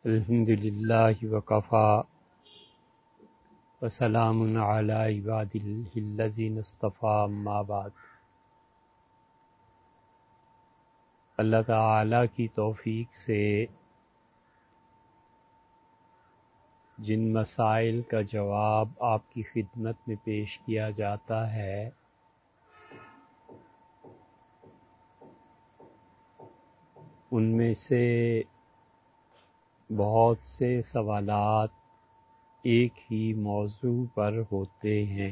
الحمد للہ وکفا وسلام علی عبادہ الذین اصطفیٰ اما بعد۔ اللہ تعالی کی توفیق سے جن مسائل کا جواب آپ کی خدمت میں پیش کیا جاتا ہے ان میں سے بہت سے سوالات ایک ہی موضوع پر ہوتے ہیں،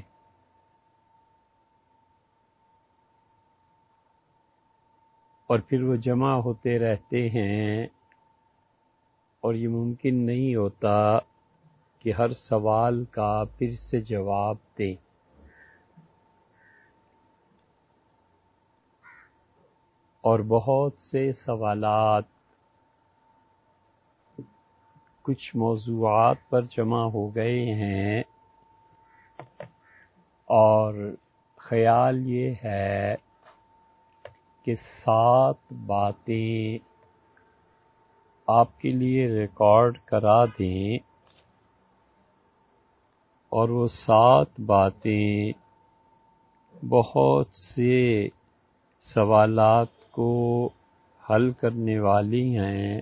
اور پھر وہ جمع ہوتے رہتے ہیں، اور یہ ممکن نہیں ہوتا کہ ہر سوال کا پھر سے جواب دیں۔ اور بہت سے سوالات کچھ موضوعات پر جمع ہو گئے ہیں، اور خیال یہ ہے کہ 7 باتیں آپ کے لیے ریکارڈ کرا دیں، اور وہ 7 باتیں بہت سے سوالات کو حل کرنے والی ہیں،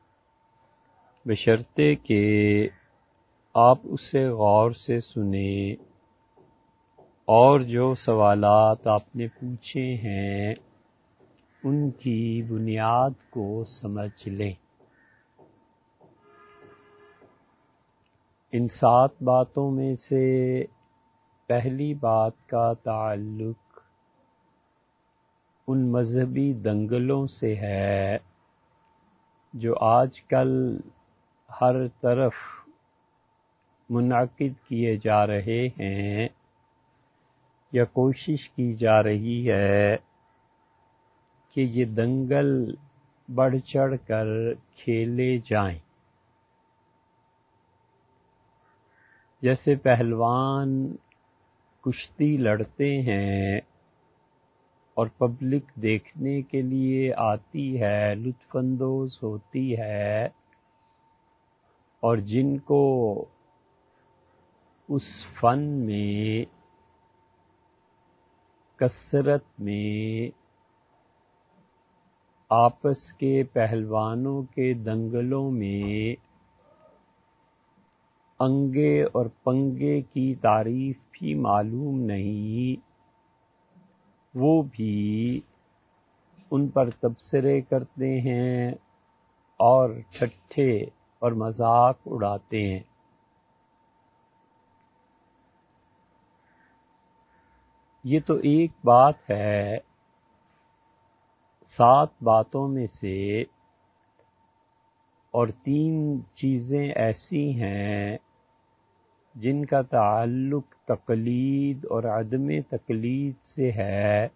بشرطے کہ آپ اسے غور سے سنیں اور جو سوالات آپ نے پوچھے ہیں ان کی بنیاد کو سمجھ لیں۔ ان 7 باتوں میں سے پہلی بات کا تعلق ان مذہبی دنگلوں سے ہے جو آج کل ہر طرف منعقد کیے جا رہے ہیں، یا کوشش کی جا رہی ہے کہ یہ دنگل بڑھ چڑھ کر کھیلے جائیں۔ جیسے پہلوان کشتی لڑتے ہیں اور پبلک دیکھنے کے لیے آتی ہے، لطف اندوز ہوتی ہے، اور جن کو اس فن میں، کثرت میں، آپس کے پہلوانوں کے دنگلوں میں انگے اور پنگے کی تعریف بھی معلوم نہیں، وہ بھی ان پر تبصرے کرتے ہیں اور ٹھٹھے اور مذاق اڑاتے ہیں۔ یہ تو ایک بات ہے 7 باتوں میں سے، اور 3 چیزیں ایسی ہیں جن کا تعلق تقلید اور عدم تقلید سے ہے،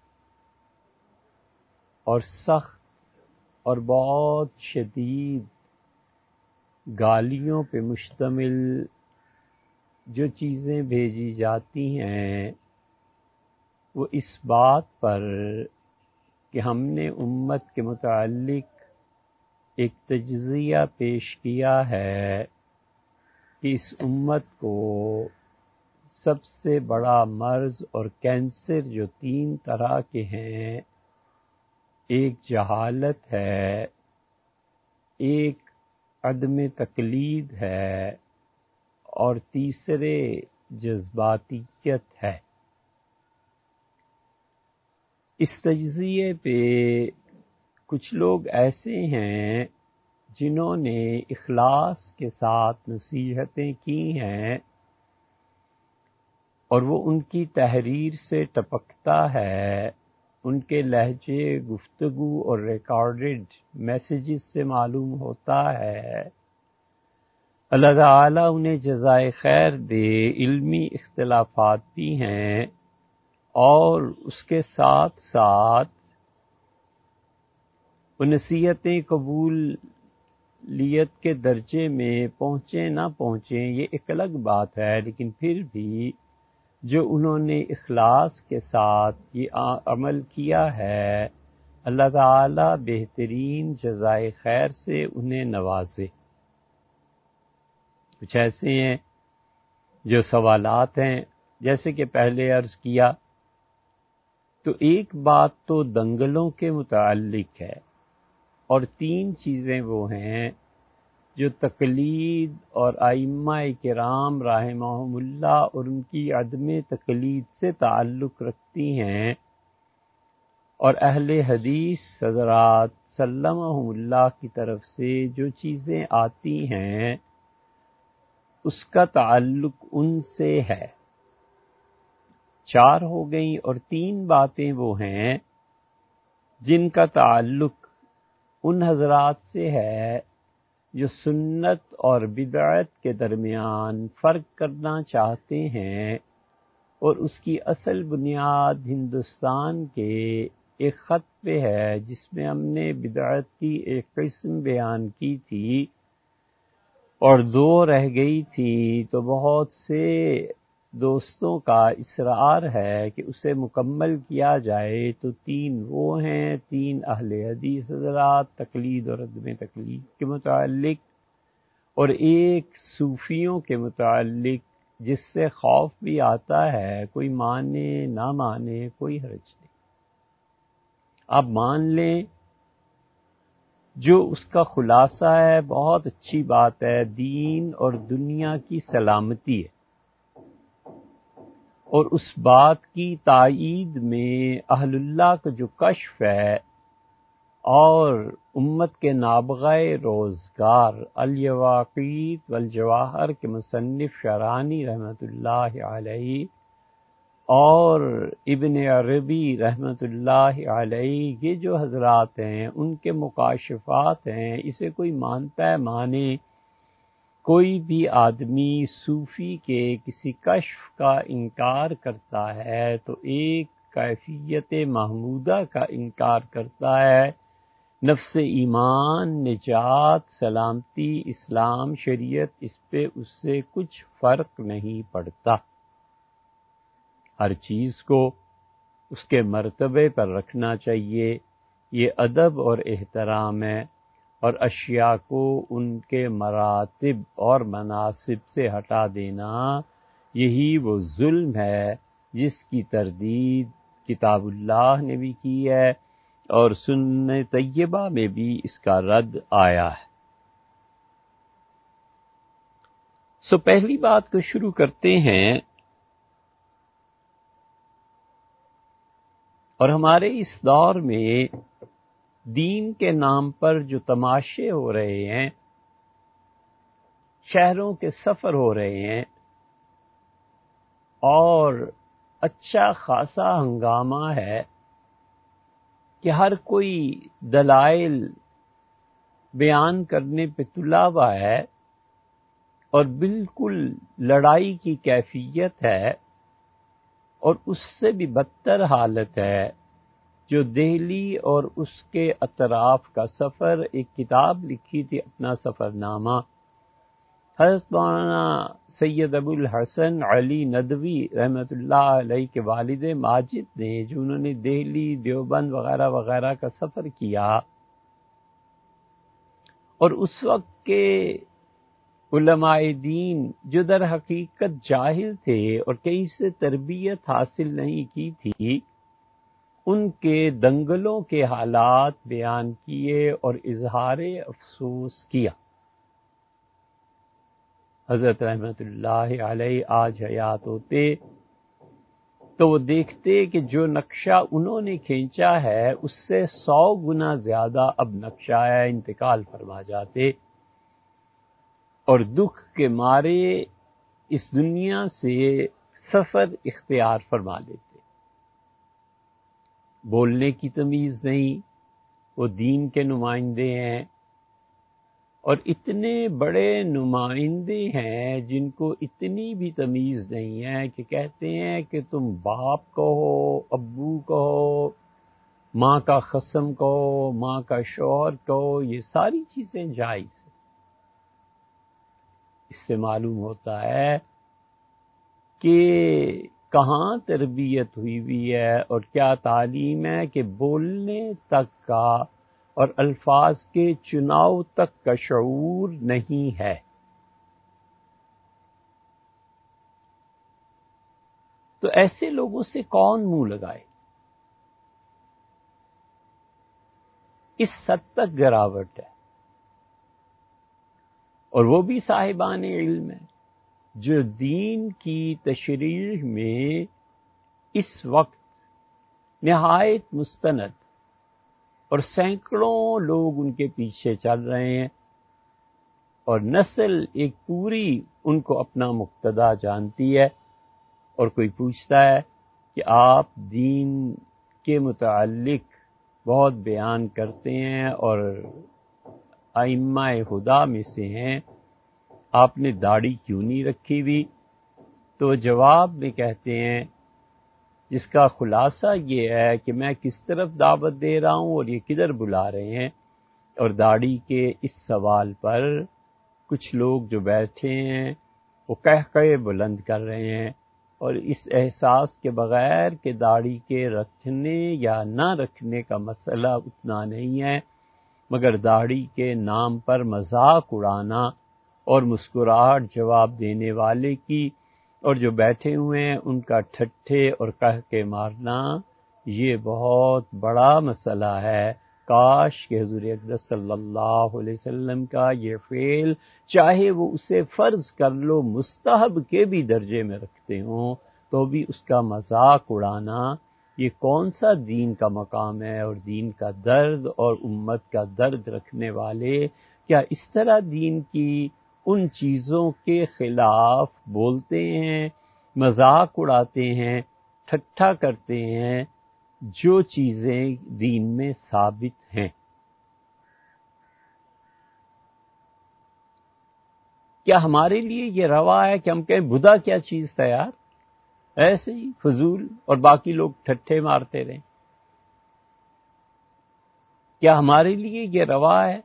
اور سخت اور بہت شدید گالیوں پہ مشتمل جو چیزیں بھیجی جاتی ہیں وہ اس بات پر کہ ہم نے امت کے متعلق ایک تجزیہ پیش کیا ہے کہ اس امت کو سب سے بڑا مرض اور کینسر جو 3 طرح کے ہیں، ایک جہالت ہے، ایک عدم تقلید ہے، اور تیسرے جذباتیت ہے۔ اس تجزیے پہ کچھ لوگ ایسے ہیں جنہوں نے اخلاص کے ساتھ نصیحتیں کی ہیں، اور وہ ان کی تحریر سے ٹپکتا ہے، ان کے لہجے گفتگو اور ریکارڈڈ میسیجز سے معلوم ہوتا ہے۔ اللہ تعالیٰ انہیں جزائے خیر دے، علمی اختلافات بھی ہیں، اور اس کے ساتھ ساتھ وہ نصیحتیں قبولیت کے درجے میں پہنچیں نہ پہنچیں یہ ایک الگ بات ہے، لیکن پھر بھی جو انہوں نے اخلاص کے ساتھ یہ عمل کیا ہے، اللہ تعالی بہترین جزائے خیر سے انہیں نوازے۔ کچھ ایسے ہیں جو سوالات ہیں، جیسے کہ پہلے عرض کیا، تو ایک بات تو دنگلوں کے متعلق ہے، اور 3 چیزیں وہ ہیں جو تقلید اور ائمہ کرام رحمہم اللہ اور ان کی عدم تقلید سے تعلق رکھتی ہیں، اور اہل حدیث حضرات سلمہم اللہ کی طرف سے جو چیزیں آتی ہیں اس کا تعلق ان سے ہے۔ 4 ہو گئیں، اور 3 باتیں وہ ہیں جن کا تعلق ان حضرات سے ہے جو سنت اور بدعت کے درمیان فرق کرنا چاہتے ہیں، اور اس کی اصل بنیاد ہندوستان کے ایک خط پہ ہے جس میں ہم نے بدعت کی ایک قسم بیان کی تھی اور 2 رہ گئی تھی، تو بہت سے دوستوں کا اصرار ہے کہ اسے مکمل کیا جائے، تو 3 وہ ہیں، 3 اہل حدیث حضرات تقلید اور عدم تقلید کے متعلق، اور ایک صوفیوں کے متعلق جس سے خوف بھی آتا ہے، کوئی مانے نہ مانے کوئی حرج نہیں، آپ مان لیں، جو اس کا خلاصہ ہے بہت اچھی بات ہے، دین اور دنیا کی سلامتی ہے، اور اس بات کی تائید میں اہل اللہ کا جو کشف ہے اور امت کے نابغہ روزگار الیواقیت والجواہر کے مصنف شرانی رحمۃ اللہ علیہ اور ابن عربی رحمۃ اللہ علیہ، یہ جو حضرات ہیں ان کے مکاشفات ہیں، اسے کوئی مانتا ہے مانے، کوئی بھی آدمی صوفی کے کسی کشف کا انکار کرتا ہے تو ایک کیفیت محمودہ کا انکار کرتا ہے، نفس ایمان، نجات، سلامتی، اسلام، شریعت، اس پہ اس سے کچھ فرق نہیں پڑتا، ہر چیز کو اس کے مرتبے پر رکھنا چاہیے، یہ ادب اور احترام ہے، اور اشیاء کو ان کے مراتب اور مناسب سے ہٹا دینا یہی وہ ظلم ہے جس کی تردید کتاب اللہ نے بھی کی ہے اور سنت طیبہ میں بھی اس کا رد آیا ہے۔ پہلی بات کو شروع کرتے ہیں، اور ہمارے اس دور میں دین کے نام پر جو تماشے ہو رہے ہیں، شہروں کے سفر ہو رہے ہیں، اور اچھا خاصا ہنگامہ ہے کہ ہر کوئی دلائل بیان کرنے پہ تلا ہوا ہے، اور بالکل لڑائی کی کیفیت ہے، اور اس سے بھی بدتر حالت ہے جو دہلی اور اس کے اطراف کا سفر، ایک کتاب لکھی تھی اپنا سفر نامہ حضرت مولانا سید ابو الحسن علی ندوی رحمۃ اللہ علیہ کے والد ماجد نے، جو انہوں نے دہلی، دیوبند وغیرہ وغیرہ کا سفر کیا، اور اس وقت کے علماء دین جو در حقیقت جاہل تھے اور کہیں سے تربیت حاصل نہیں کی تھی، ان کے دنگلوں کے حالات بیان کیے اور اظہار افسوس کیا۔ حضرت رحمت اللہ علیہ آج حیات ہوتے تو وہ دیکھتے کہ جو نقشہ انہوں نے کھینچا ہے اس سے 100 گنا زیادہ اب نقشہ ہے، انتقال فرما جاتے اور دکھ کے مارے اس دنیا سے سفر اختیار فرما لیتے۔ بولنے کی تمیز نہیں، وہ دین کے نمائندے ہیں، اور اتنے بڑے نمائندے ہیں جن کو اتنی بھی تمیز نہیں ہے کہ کہتے ہیں کہ تم باپ کہو، ابو کہو، ماں کا قسم کہو، ماں کا شوہر کہو، یہ ساری چیزیں جائز ہیں۔ اس سے معلوم ہوتا ہے کہ کہاں تربیت ہوئی ہے اور کیا تعلیم ہے کہ بولنے تک کا اور الفاظ کے چناؤ تک کا شعور نہیں ہے۔ تو ایسے لوگوں سے کون منہ لگائے؟ اس حد تک گراوٹ ہے، اور وہ بھی صاحبان علم ہیں جو دین کی تشریح میں اس وقت نہایت مستند اور سینکڑوں لوگ ان کے پیچھے چل رہے ہیں، اور نسل ایک پوری ان کو اپنا مقتدا جانتی ہے، اور کوئی پوچھتا ہے کہ آپ دین کے متعلق بہت بیان کرتے ہیں اور ائمہ ہدیٰ میں سے ہیں، آپ نے داڑھی کیوں نہیں رکھی ہوئی؟ تو جواب میں کہتے ہیں جس کا خلاصہ یہ ہے کہ میں کس طرف دعوت دے رہا ہوں اور یہ کدھر بلا رہے ہیں، اور داڑھی کے اس سوال پر کچھ لوگ جو بیٹھے ہیں وہ قہقہے بلند کر رہے ہیں، اور اس احساس کے بغیر کہ داڑھی کے رکھنے یا نہ رکھنے کا مسئلہ اتنا نہیں ہے، مگر داڑھی کے نام پر مذاق اڑانا اور مسکراہٹ جواب دینے والے کی اور جو بیٹھے ہوئے ہیں ان کا ٹھٹھے اور قہقہے مارنا، یہ بہت بڑا مسئلہ ہے۔ کاش کہ حضور اقدس صلی اللہ علیہ وسلم کا یہ فعل، چاہے وہ اسے فرض کر لو مستحب کے بھی درجے میں رکھتے ہوں، تو بھی اس کا مذاق اڑانا، یہ کون سا دین کا مقام ہے؟ اور دین کا درد اور امت کا درد رکھنے والے کیا اس طرح دین کی ان چیزوں کے خلاف بولتے ہیں، مذاق اڑاتے ہیں، ٹھٹھا کرتے ہیں جو چیزیں دین میں ثابت ہیں؟ کیا ہمارے لیے یہ روا ہے کہ ہم کہیں بدھا کیا چیز تھا یار، ایسے ہی فضول، اور باقی لوگ ٹھٹھے مارتے رہیں؟ کیا ہمارے لیے یہ روا ہے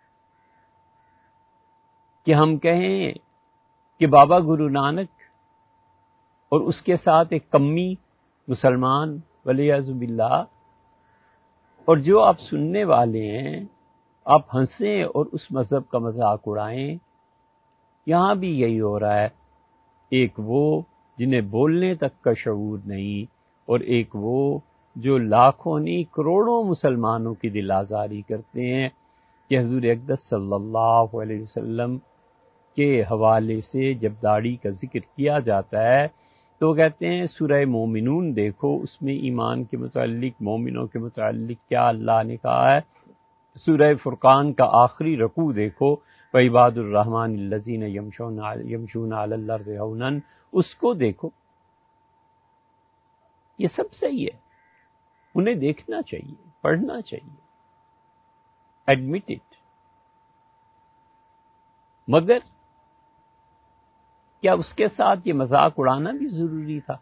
کہ ہم کہیں کہ بابا گرو نانک اور اس کے ساتھ ایک کمی مسلمان والعیاذ باللہ، اور جو آپ سننے والے ہیں آپ ہنسیں اور اس مذہب کا مذاق اڑائیں؟ یہاں بھی یہی ہو رہا ہے، ایک وہ جنہیں بولنے تک کا شعور نہیں، اور ایک وہ جو لاکھوں نہیں کروڑوں مسلمانوں کی دل آزاری کرتے ہیں کہ حضور اقدس صلی اللہ علیہ وسلم کے حوالے سے جب داڑھی کا ذکر کیا جاتا ہے تو وہ کہتے ہیں سورہ مومنون دیکھو، اس میں ایمان کے متعلق، مومنوں کے متعلق کیا اللہ نے کہا ہے۔ سورہ فرقان کا آخری رکوع دیکھو، وعباد الرحمن الذین یمشون علی الارض ہونا، اس کو دیکھو، یہ سب صحیح ہے، انہیں دیکھنا چاہیے، پڑھنا چاہیے، ایڈمٹ اٹ، مگر کیا اس کے ساتھ یہ مذاق اڑانا بھی ضروری تھا؟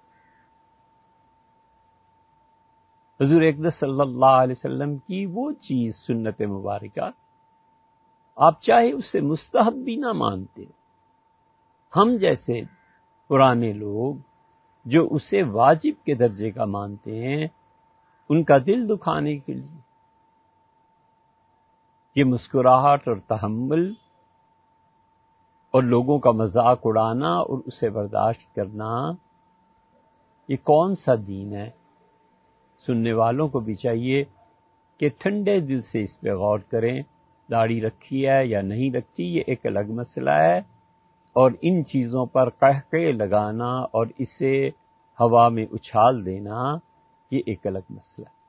حضور اقدس صلی اللہ علیہ وسلم کی وہ چیز سنت مبارکہ، آپ چاہے اسے مستحب بھی نہ مانتے، ہم جیسے پرانے لوگ جو اسے واجب کے درجے کا مانتے ہیں، ان کا دل دکھانے کے لیے یہ مسکراہٹ اور تحمل اور لوگوں کا مذاق اڑانا اور اسے برداشت کرنا، یہ کون سا دین ہے؟ سننے والوں کو بھی چاہیے کہ ٹھنڈے دل سے اس پہ غور کریں، داڑھی رکھی ہے یا نہیں رکھی یہ ایک الگ مسئلہ ہے، اور ان چیزوں پر قہقہے لگانا اور اسے ہوا میں اچھال دینا یہ ایک الگ مسئلہ ہے۔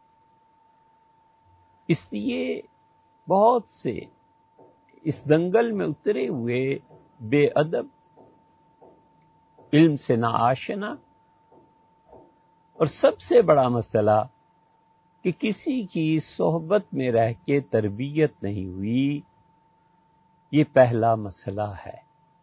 اس لیے بہت سے اس دنگل میں اترے ہوئے بے ادب، علم سے ناآشنا، اور سب سے بڑا مسئلہ کہ کسی کی صحبت میں رہ کے تربیت نہیں ہوئی، یہ پہلا مسئلہ ہے۔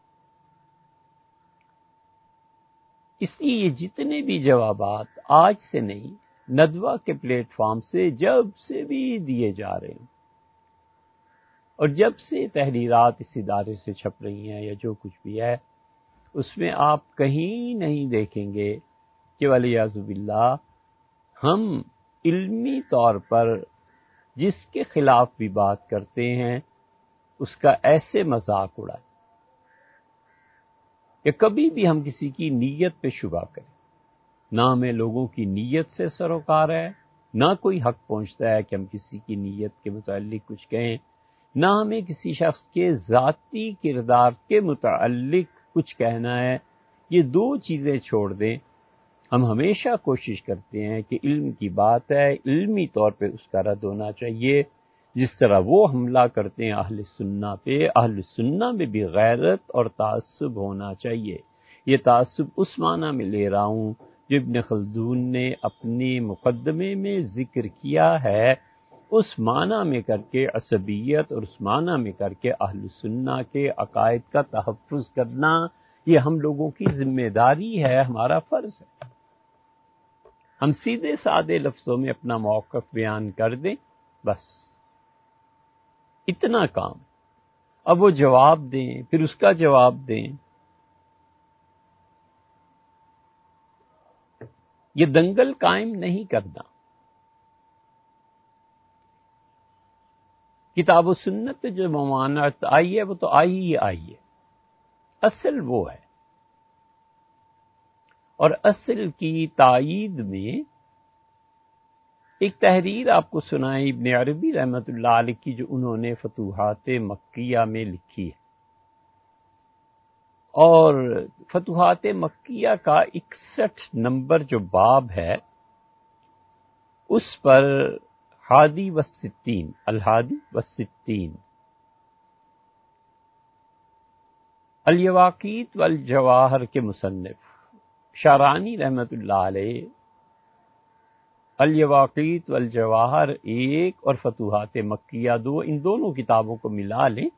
اس لیے یہ جتنے بھی جوابات آج سے نہیں، ندوہ کے پلیٹ فارم سے جب سے بھی دیے جا رہے ہیں، اور جب سے تحریرات اس ادارے سے چھپ رہی ہیں یا جو کچھ بھی ہے، اس میں آپ کہیں نہیں دیکھیں گے کہ والعیاذ باللہ ہم علمی طور پر جس کے خلاف بھی بات کرتے ہیں اس کا ایسے مذاق اڑائیں کہ کبھی بھی ہم کسی کی نیت پہ شبہ کریں۔ نہ ہمیں لوگوں کی نیت سے سروکار ہے، نہ کوئی حق پہنچتا ہے کہ ہم کسی کی نیت کے متعلق کچھ کہیں، نہ ہمیں کسی شخص کے ذاتی کردار کے متعلق کچھ کہنا ہے۔ یہ دو چیزیں چھوڑ دیں۔ ہم ہمیشہ کوشش کرتے ہیں کہ علم کی بات ہے، علمی طور پہ اس کا رد ہونا چاہیے، جس طرح وہ حملہ کرتے ہیں اہل سنہ پہ، اہل سنہ میں بھی غیرت اور تعصب ہونا چاہیے۔ یہ تعصب اس معنی میں لے رہا ہوں جو ابن خلدون نے اپنے مقدمے میں ذکر کیا ہے، اس معنی میں کر کے عصبیت اور اس معنی میں کر کے اہل سنہ کے عقائد کا تحفظ کرنا، یہ ہم لوگوں کی ذمہ داری ہے، ہمارا فرض ہے۔ ہم سیدھے سادے لفظوں میں اپنا موقف بیان کر دیں، بس اتنا کام۔ اب وہ جواب دیں، پھر اس کا جواب دیں۔ یہ دنگل قائم نہیں کرنا۔ کتاب و سنت پہ جو ممانعت آئی ہے وہ تو آئی ہے، اصل وہ ہے، اور اصل کی تائید میں ایک تحریر آپ کو سنائی ابن عربی رحمۃ اللہ علیہ کی، جو انہوں نے فتوحات مکیہ میں لکھی ہے، اور فتوحات مکیہ کا 61 نمبر جو باب ہے اس پر ہادی والستین، الہادی والستین، الیواقیت والجواہر کے مصنف شارانی رحمۃ اللہ علیہ الیواقیت والجواہر 1 اور فتوحات مکیہ 2، ان دونوں کتابوں کو ملا لیں،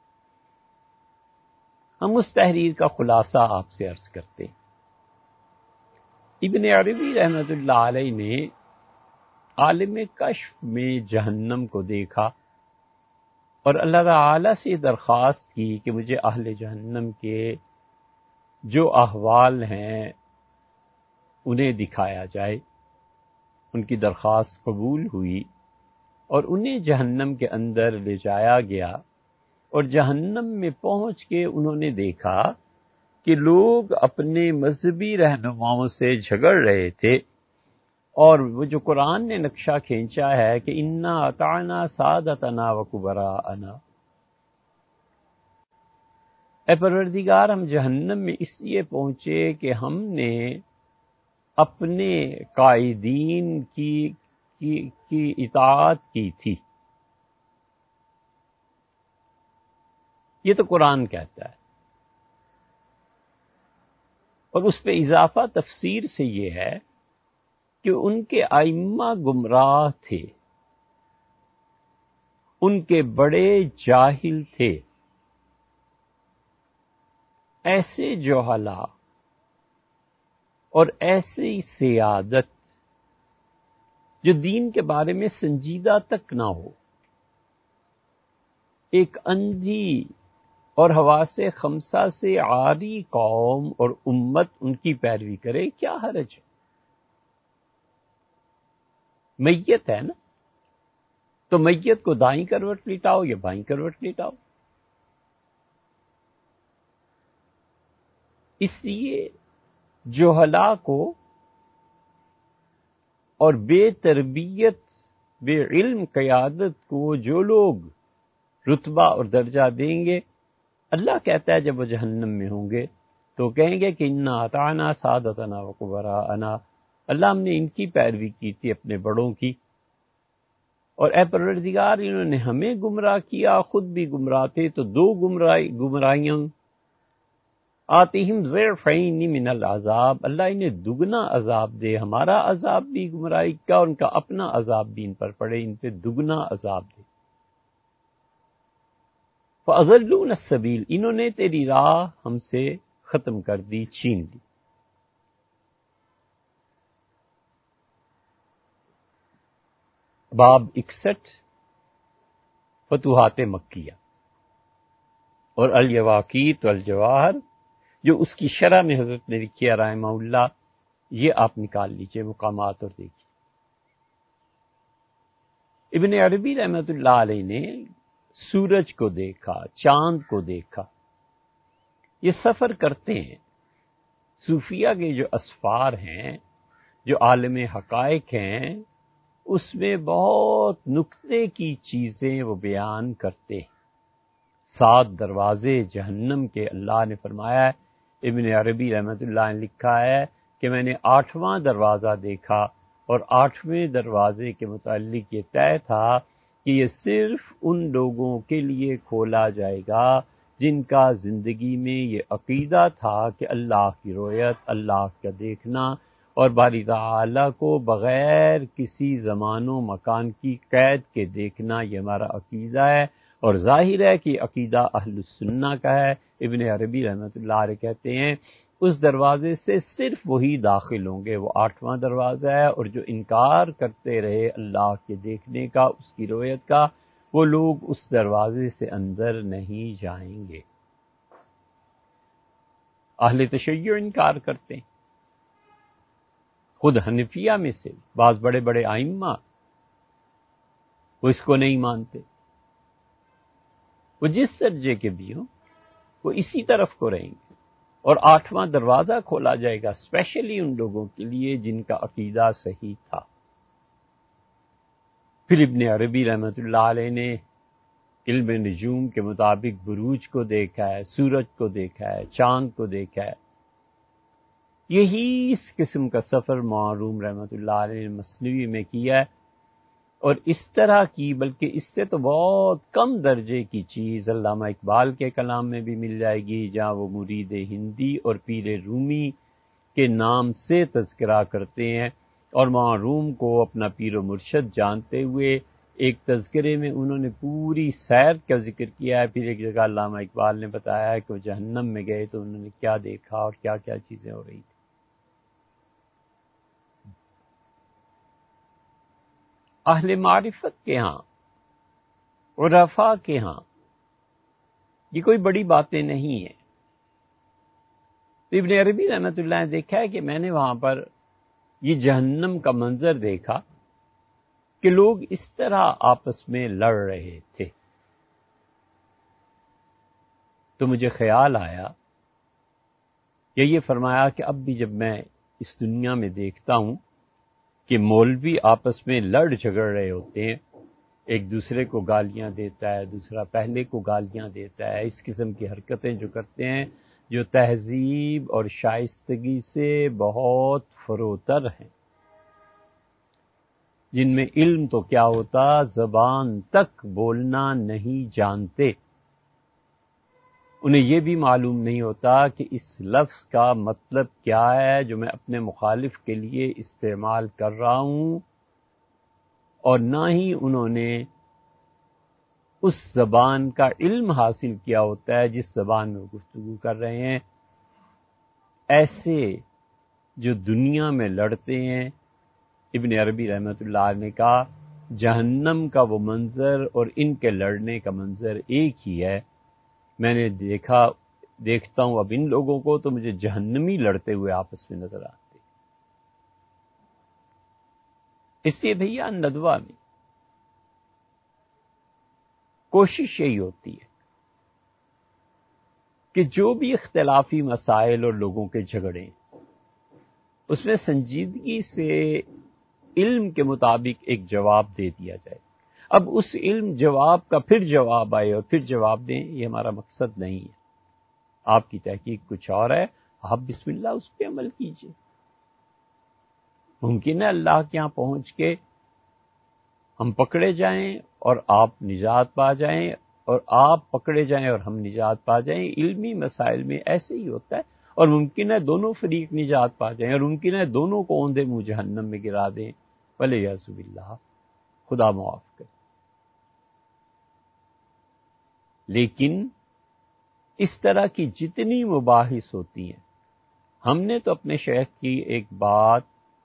ہم اس تحریر کا خلاصہ آپ سے عرض کرتے ہیں۔ ابن عربی رحمۃ اللہ علیہ نے عالم کشف میں جہنم کو دیکھا اور اللہ تعالی سے درخواست کی کہ مجھے اہل جہنم کے جو احوال ہیں انہیں دکھایا جائے۔ ان کی درخواست قبول ہوئی اور انہیں جہنم کے اندر لے جایا گیا، اور جہنم میں پہنچ کے انہوں نے دیکھا کہ لوگ اپنے مذہبی رہنماؤں سے جھگڑ رہے تھے، اور وہ جو قرآن نے نقشہ کھینچا ہے کہ انا اطعنا سادتنا وکبراءنا، اے پروردگار ہم جہنم میں اس لیے پہنچے کہ ہم نے اپنے قائدین کی اطاعت کی تھی۔ یہ تو قرآن کہتا ہے، اور اس پہ اضافہ تفسیر سے یہ ہے کہ ان کے ائمہ گمراہ تھے، ان کے بڑے جاہل تھے۔ ایسے جہلا اور ایسی سیادت جو دین کے بارے میں سنجیدہ تک نہ ہو، ایک اندھی اور حواس خمسہ سے عاری قوم اور امت ان کی پیروی کرے، کیا حرج ہے؟ میت ہے نا، تو میت کو دائیں کروٹ لٹاؤ یا بائیں کروٹ لٹاؤ۔ اس لیے جہلا کو اور بے تربیت بے علم قیادت کو جو لوگ رتبہ اور درجہ دیں گے، اللہ کہتا ہے جب وہ جہنم میں ہوں گے تو کہیں گے کہ انا اطعنا سادتنا وکبراءنا، اللہ ہم نے ان کی پیروی کی تھی، اپنے بڑوں کی، اور اے پروردگار انہوں نے ہمیں گمراہ کیا، خود بھی گمراہ تھے، تو دو گمراہیاں، آتihim ضعفین من العذاب، اللہ انہیں دگنا عذاب دے، ہمارا عذاب بھی گمراہی کا، ان کا اپنا عذاب بھی ان پر پڑے، ان پہ دگنا عذاب دے۔ فَأَضَلُّونَ السَّبِيلَ، انہوں نے تیری راہ ہم سے ختم کر دی، چھین لی۔ باب 61 فتوحات مکیہ اور الیواقیت والجواہر، جو اس کی شرح میں حضرت نے لکھی ہے رحمہ اللہ، یہ آپ نکال لیجئے مقامات اور دیکھیے۔ ابن عربی رحمۃ اللہ علیہ نے سورج کو دیکھا، چاند کو دیکھا۔ یہ سفر کرتے ہیں، صوفیہ کے جو اسفار ہیں جو عالم حقائق ہیں اس میں بہت نکتے کی چیزیں وہ بیان کرتے ہیں۔ 7 دروازے جہنم کے اللہ نے فرمایا ہے، ابن عربی رحمۃ اللہ نے لکھا ہے کہ میں نے 8واں دروازہ دیکھا اور 8ویں دروازے کے متعلق یہ طے تھا کہ یہ صرف ان لوگوں کے لیے کھولا جائے گا جن کا زندگی میں یہ عقیدہ تھا کہ اللہ کی رؤیت، اللہ کا دیکھنا اور باری تعالیٰ کو بغیر کسی زمان و مکان کی قید کے دیکھنا یہ ہمارا عقیدہ ہے، اور ظاہر ہے کہ عقیدہ اہل السنہ کا ہے۔ ابن عربی رحمۃ اللہ علیہ کہتے ہیں اس دروازے سے صرف وہی داخل ہوں گے، وہ 8واں دروازہ ہے، اور جو انکار کرتے رہے اللہ کے دیکھنے کا، اس کی رؤیت کا، وہ لوگ اس دروازے سے اندر نہیں جائیں گے۔ اہل تشیع انکار کرتے ہیں، خود حنفیہ میں سے بعض بڑے بڑے ائمہ وہ اس کو نہیں مانتے، وہ جس درجے کے بھی ہوں وہ اسی طرف کو رہیں گے، اور 8واں دروازہ کھولا جائے گا اسپیشلی ان لوگوں کے لیے جن کا عقیدہ صحیح تھا۔ پھر ابن عربی رحمۃ اللہ علیہ نے علم نجوم کے مطابق بروج کو دیکھا ہے، سورج کو دیکھا ہے، چاند کو دیکھا ہے۔ یہی اس قسم کا سفر معروم رحمۃ اللہ علیہ نے مثنوی میں کیا ہے، اور اس طرح کی بلکہ اس سے تو بہت کم درجے کی چیز علامہ اقبال کے کلام میں بھی مل جائے گی، جہاں وہ مرید ہندی اور پیر رومی کے نام سے تذکرہ کرتے ہیں، اور معروم کو اپنا پیر و مرشد جانتے ہوئے ایک تذکرے میں انہوں نے پوری سیر کا ذکر کیا ہے۔ پھر ایک جگہ علامہ اقبال نے بتایا ہے کہ وہ جہنم میں گئے تو انہوں نے کیا دیکھا اور کیا کیا چیزیں ہو رہی تھیں۔ اہل معرفت کے ہاں، عرفاء کے ہاں یہ کوئی بڑی باتیں نہیں ہیں۔ تو ابن عربی رحمۃ اللہ نے دیکھا ہے کہ میں نے وہاں پر یہ جہنم کا منظر دیکھا کہ لوگ اس طرح آپس میں لڑ رہے تھے، تو مجھے خیال آیا یا یہ فرمایا کہ اب بھی جب میں اس دنیا میں دیکھتا ہوں کہ مولوی آپس میں لڑ جھگڑ رہے ہوتے ہیں، ایک دوسرے کو گالیاں دیتا ہے، دوسرا پہلے کو گالیاں دیتا ہے، اس قسم کی حرکتیں جو کرتے ہیں جو تہذیب اور شائستگی سے بہت فروتر ہیں، جن میں علم تو کیا ہوتا زبان تک بولنا نہیں جانتے، انہیں یہ بھی معلوم نہیں ہوتا کہ اس لفظ کا مطلب کیا ہے جو میں اپنے مخالف کے لیے استعمال کر رہا ہوں، اور نہ ہی انہوں نے اس زبان کا علم حاصل کیا ہوتا ہے جس زبان میں وہ گفتگو کر رہے ہیں۔ ایسے جو دنیا میں لڑتے ہیں، ابن عربی رحمۃ اللہ نے کہا جہنم کا وہ منظر اور ان کے لڑنے کا منظر ایک ہی ہے۔ میں نے دیکھتا ہوں اب ان لوگوں کو تو مجھے جہنمی لڑتے ہوئے آپس میں نظر آتے۔ اس سے بھیا ندوہ میں کوشش یہی ہوتی ہے کہ جو بھی اختلافی مسائل اور لوگوں کے جھگڑے اس میں سنجیدگی سے علم کے مطابق ایک جواب دے دیا جائے۔ اب اس علم جواب کا پھر جواب آئے اور پھر جواب دیں، یہ ہمارا مقصد نہیں ہے۔ آپ کی تحقیق کچھ اور ہے، آپ بسم اللہ اس پہ عمل کیجئے۔ ممکن ہے اللہ کے یہاں پہنچ کے ہم پکڑے جائیں اور آپ نجات پا جائیں، اور آپ پکڑے جائیں اور ہم نجات پا جائیں۔ علمی مسائل میں ایسے ہی ہوتا ہے، اور ممکن ہے دونوں فریق نجات پا جائیں، اور ممکن ہے دونوں کو اوندے منہ جہنم میں گرا دیں، ولیعوذ باللہ، خدا معاف کرے۔ لیکن اس طرح کی جتنی مباحث ہوتی ہیں، ہم نے تو اپنے شیخ کی ایک بات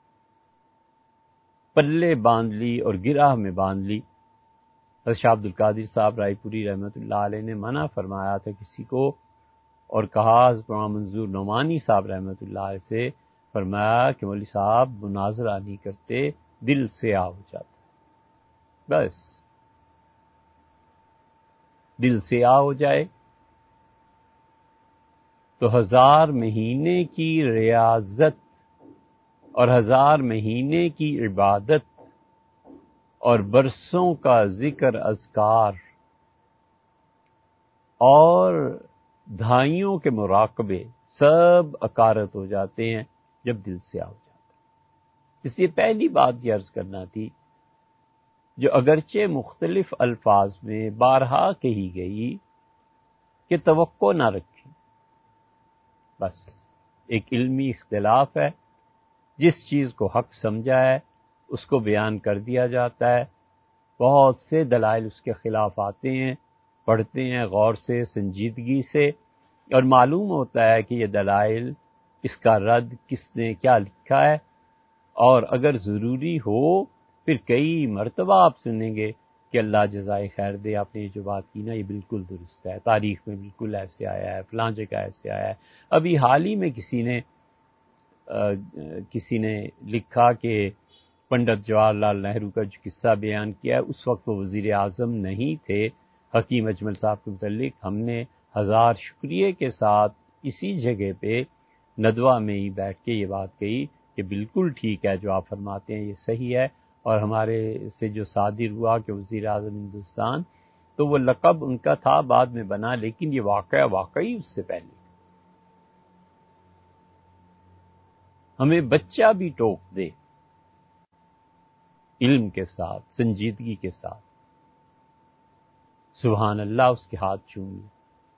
پلے باندھ لی اور گرہ میں باندھ لی۔ حضرت شاہ عبد القادر صاحب رائے پوری رحمۃ اللہ علیہ نے منع فرمایا تھا کسی کو، اور کہا حضرت مولانا منظور نعمانی صاحب رحمۃ اللہ علیہ سے، فرمایا کہ مولوی صاحب مناظرہ نہیں کرتے، دل سیاہ ہو جاتا، بس دل سیاہ ہو جائے تو 1000 مہینے کی ریاضت اور 1000 مہینے کی عبادت اور برسوں کا ذکر اذکار اور دھائیوں کے مراقبے سب اکارت ہو جاتے ہیں جب دل سے ہو جاتا ہے۔ اس لیے پہلی بات یہ عرض کرنا تھی جو اگرچہ مختلف الفاظ میں بارہا کہی گئی کہ توقع نہ رکھیں، بس ایک علمی اختلاف ہے، جس چیز کو حق سمجھا ہے اس کو بیان کر دیا جاتا ہے، بہت سے دلائل اس کے خلاف آتے ہیں، پڑھتے ہیں غور سے سنجیدگی سے، اور معلوم ہوتا ہے کہ یہ دلائل اس کا رد کس نے کیا لکھا ہے، اور اگر ضروری ہو پھر کئی مرتبہ آپ سنیں گے کہ اللہ جزائے خیر دے، آپ نے جو بات کی نا یہ بالکل درست ہے، تاریخ میں بالکل ایسے آیا ہے، فلاں جگہ ایسے آیا ہے۔ ابھی حال ہی میں کسی نے لکھا کہ پنڈت جواہر لال نہرو کا جو قصہ بیان کیا ہے اس وقت وہ وزیر اعظم نہیں تھے، حکیم اجمل صاحب کے متعلق ہم نے 1000 شکریہ کے ساتھ اسی جگہ پہ ندوہ میں ہی بیٹھ کے یہ بات کہی کہ بالکل ٹھیک ہے جو آپ فرماتے ہیں یہ صحیح ہے، اور ہمارے سے جو صادر ہوا کہ وزیر اعظم ہندوستان، تو وہ لقب ان کا تھا، بعد میں بنا، لیکن یہ واقعہ واقعی اس سے پہلے۔ ہمیں بچہ بھی ٹوک دے علم کے ساتھ، سنجیدگی کے ساتھ، سبحان اللہ اس کے ہاتھ چوم لے،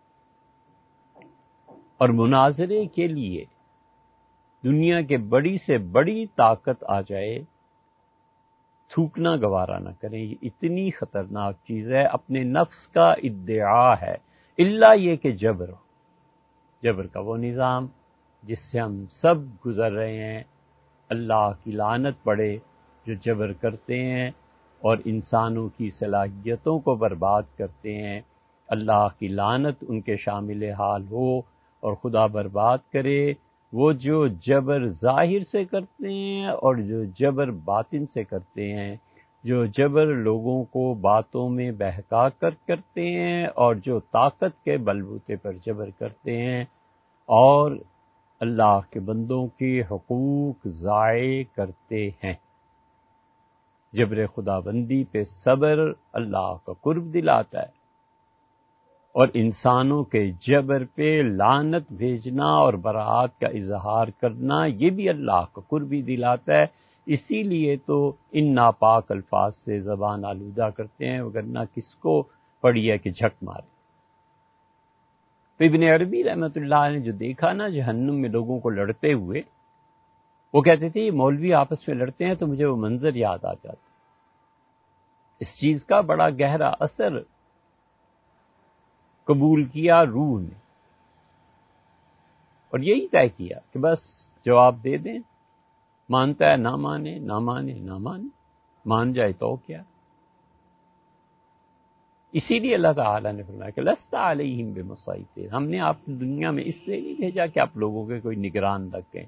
اور مناظرے کے لیے دنیا کے بڑی سے بڑی طاقت آ جائے، تھوکنا گوارا نہ کریں، یہ اتنی خطرناک چیز ہے، اپنے نفس کا ادعا ہے، الا یہ کہ جبر کا وہ نظام جس سے ہم سب گزر رہے ہیں، اللہ کی لعنت پڑے جو جبر کرتے ہیں اور انسانوں کی صلاحیتوں کو برباد کرتے ہیں، اللہ کی لعنت ان کے شامل حال ہو، اور خدا برباد کرے وہ جو جبر ظاہر سے کرتے ہیں اور جو جبر باطن سے کرتے ہیں، جو جبر لوگوں کو باتوں میں بہکا کر کرتے ہیں اور جو طاقت کے بلبوتے پر جبر کرتے ہیں اور اللہ کے بندوں کے حقوق ضائع کرتے ہیں۔ جبر خدا بندی پہ صبر اللہ کا قرب دلاتا ہے، اور انسانوں کے جبر پہ لعنت بھیجنا اور براءت کا اظہار کرنا یہ بھی اللہ کا قرب ہی دلاتا ہے۔ اسی لیے تو ان ناپاک الفاظ سے زبان آلودہ کرتے ہیں، وگرنہ کس کو پڑی ہے کہ جھک مارے۔ تو ابن عربی رحمۃ اللہ نے جو دیکھا نا جہنم میں لوگوں کو لڑتے ہوئے، وہ کہتے تھے یہ مولوی آپس میں لڑتے ہیں تو مجھے وہ منظر یاد آ جاتا۔ اس چیز کا بڑا گہرا اثر قبول کیا روح نے، اور یہی طے کیا کہ بس جواب دے دیں، مانتا ہے نہ مانے، نہ مانے نہ مانے، مان جائے تو کیا۔ اسی لیے اللہ تعالیٰ نے فرمایا کہ لست علیہم بمسیطر، ہم نے آپ دنیا میں اس لیے نہیں بھیجا کہ آپ لوگوں کے کوئی نگران رکھیں۔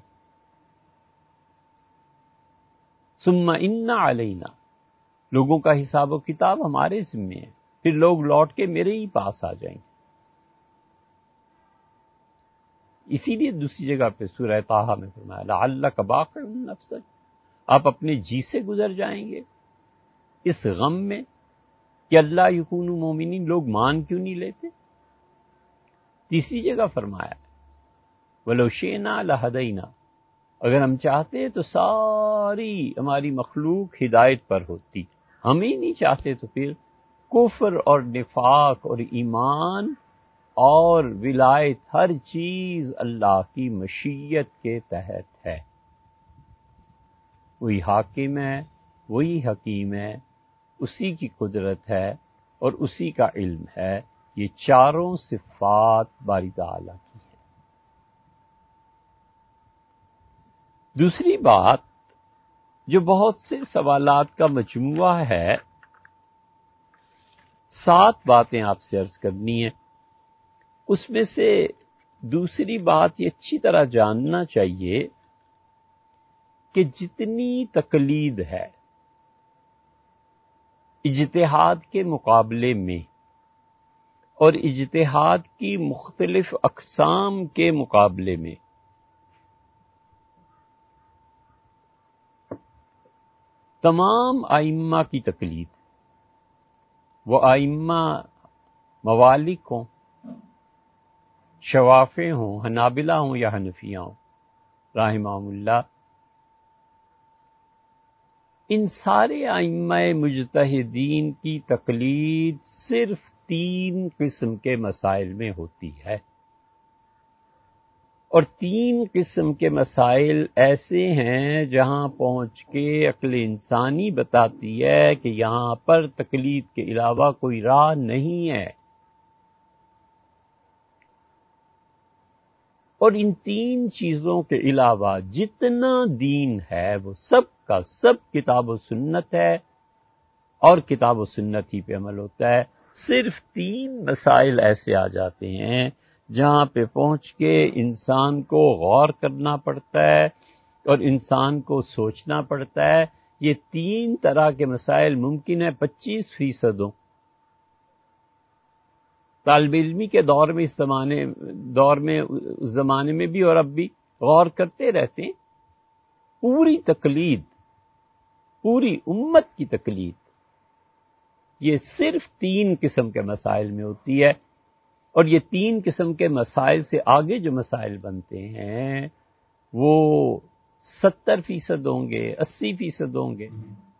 ثم ان علینا، لوگوں کا حساب و کتاب ہمارے ذمے ہے، پھر لوگ لوٹ کے میرے ہی پاس آ جائیں گے۔ اسی لیے دوسری جگہ پہ سورہ طٰہٰ میں فرمایا لعلک باخع نفسک، آپ اپنے جی سے گزر جائیں گے اس غم میں کہ اللہ یکونوا مومنین، لوگ مان کیوں نہیں لیتے۔ تیسری جگہ فرمایا وَلَوْ شِئْنَا لَهَدَيْنَا، اگر ہم چاہتے تو ساری ہماری مخلوق ہدایت پر ہوتی، ہم ہی نہیں چاہتے تو پھر کفر اور نفاق اور ایمان اور ولایت ہر چیز اللہ کی مشیت کے تحت ہے۔ وہی حاکم ہے، وہی حکیم ہے، اسی کی قدرت ہے اور اسی کا علم ہے، یہ چاروں صفات باری تعالیٰ کی ہیں۔ دوسری بات جو بہت سے سوالات کا مجموعہ ہے، 7 باتیں آپ سے عرض کرنی ہیں، اس میں سے دوسری بات یہ اچھی طرح جاننا چاہیے کہ جتنی تقلید ہے اجتہاد کے مقابلے میں اور اجتہاد کی مختلف اقسام کے مقابلے میں، تمام ائمہ کی تقلید، وہ ائمہ موالک ہوں، شوافع ہوں، حنابلہ ہوں یا حنفیہ ہوں رحمہم اللہ، ان سارے ائمہ مجتہدین کی تقلید صرف 3 قسم کے مسائل میں ہوتی ہے، اور 3 قسم کے مسائل ایسے ہیں جہاں پہنچ کے عقل انسانی بتاتی ہے کہ یہاں پر تقلید کے علاوہ کوئی راہ نہیں ہے، اور ان 3 چیزوں کے علاوہ جتنا دین ہے وہ سب کا سب کتاب و سنت ہے، اور کتاب و سنت ہی پہ عمل ہوتا ہے۔ صرف 3 مسائل ایسے آ جاتے ہیں جہاں پہ پہنچ کے انسان کو غور کرنا پڑتا ہے اور انسان کو سوچنا پڑتا ہے۔ یہ 3 طرح کے مسائل ممکن ہے 25% ہوں۔ طالب علمی کے دور میں اس زمانے میں بھی اور اب بھی غور کرتے رہتے ہیں۔ پوری تقلید، پوری امت کی تقلید یہ صرف 3 قسم کے مسائل میں ہوتی ہے، اور یہ 3 قسم کے مسائل سے آگے جو مسائل بنتے ہیں وہ 70% ہوں گے، 80% ہوں گے۔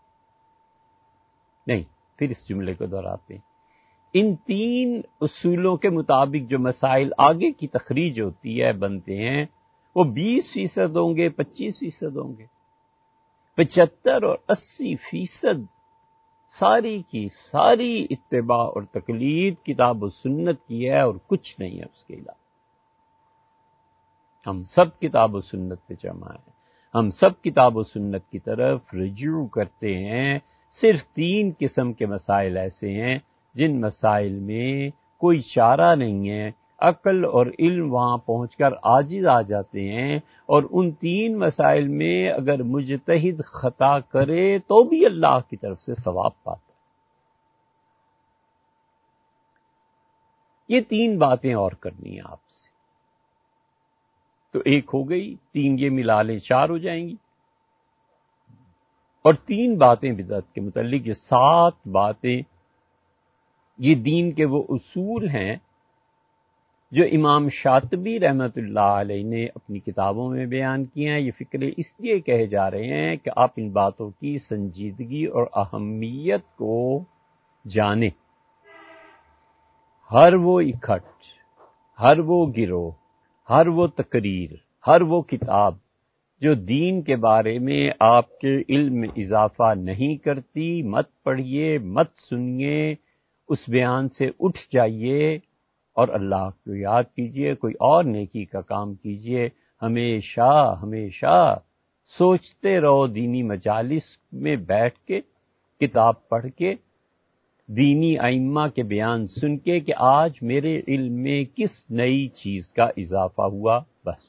نہیں، پھر اس جملے کو دہراتے ہیں، ان 3 اصولوں کے مطابق جو مسائل آگے کی تخریج ہوتی ہے، بنتے ہیں، وہ 20% ہوں گے، 25% ہوں گے۔ 75 اور 80% ساری کی ساری اتباع اور تقلید کتاب و سنت کی ہے، اور کچھ نہیں ہے اس کے علاوہ۔ ہم سب کتاب و سنت پہ جمع ہیں، ہم سب کتاب و سنت کی طرف رجوع کرتے ہیں۔ صرف 3 قسم کے مسائل ایسے ہیں جن مسائل میں کوئی چارہ نہیں ہے، عقل اور علم وہاں پہنچ کر عاجز آ جاتے ہیں، اور ان 3 مسائل میں اگر مجتہد خطا کرے تو بھی اللہ کی طرف سے ثواب پاتا ہے۔ یہ 3 باتیں اور کرنی ہیں آپ سے، تو ایک ہو گئی، 3 یہ ملا لیں 4 ہو جائیں گی، اور 3 باتیں بدعت کے متعلق، یہ 7 باتیں یہ دین کے وہ اصول ہیں جو امام شاطبی رحمۃ اللہ علیہ نے اپنی کتابوں میں بیان کیے ہیں۔ یہ فکرے اس لیے کہے جا رہے ہیں کہ آپ ان باتوں کی سنجیدگی اور اہمیت کو جانیں۔ ہر وہ اکٹھ، ہر وہ گروہ، ہر وہ تقریر، ہر وہ کتاب جو دین کے بارے میں آپ کے علم میں اضافہ نہیں کرتی، مت پڑھیے، مت سنیے، اس بیان سے اٹھ جائیے اور اللہ کو یاد کیجئے، کوئی اور نیکی کا کام کیجئے۔ ہمیشہ ہمیشہ سوچتے رہو، دینی مجالس میں بیٹھ کے، کتاب پڑھ کے، دینی ائمہ کے بیان سن کے کہ آج میرے علم میں کس نئی چیز کا اضافہ ہوا، بس۔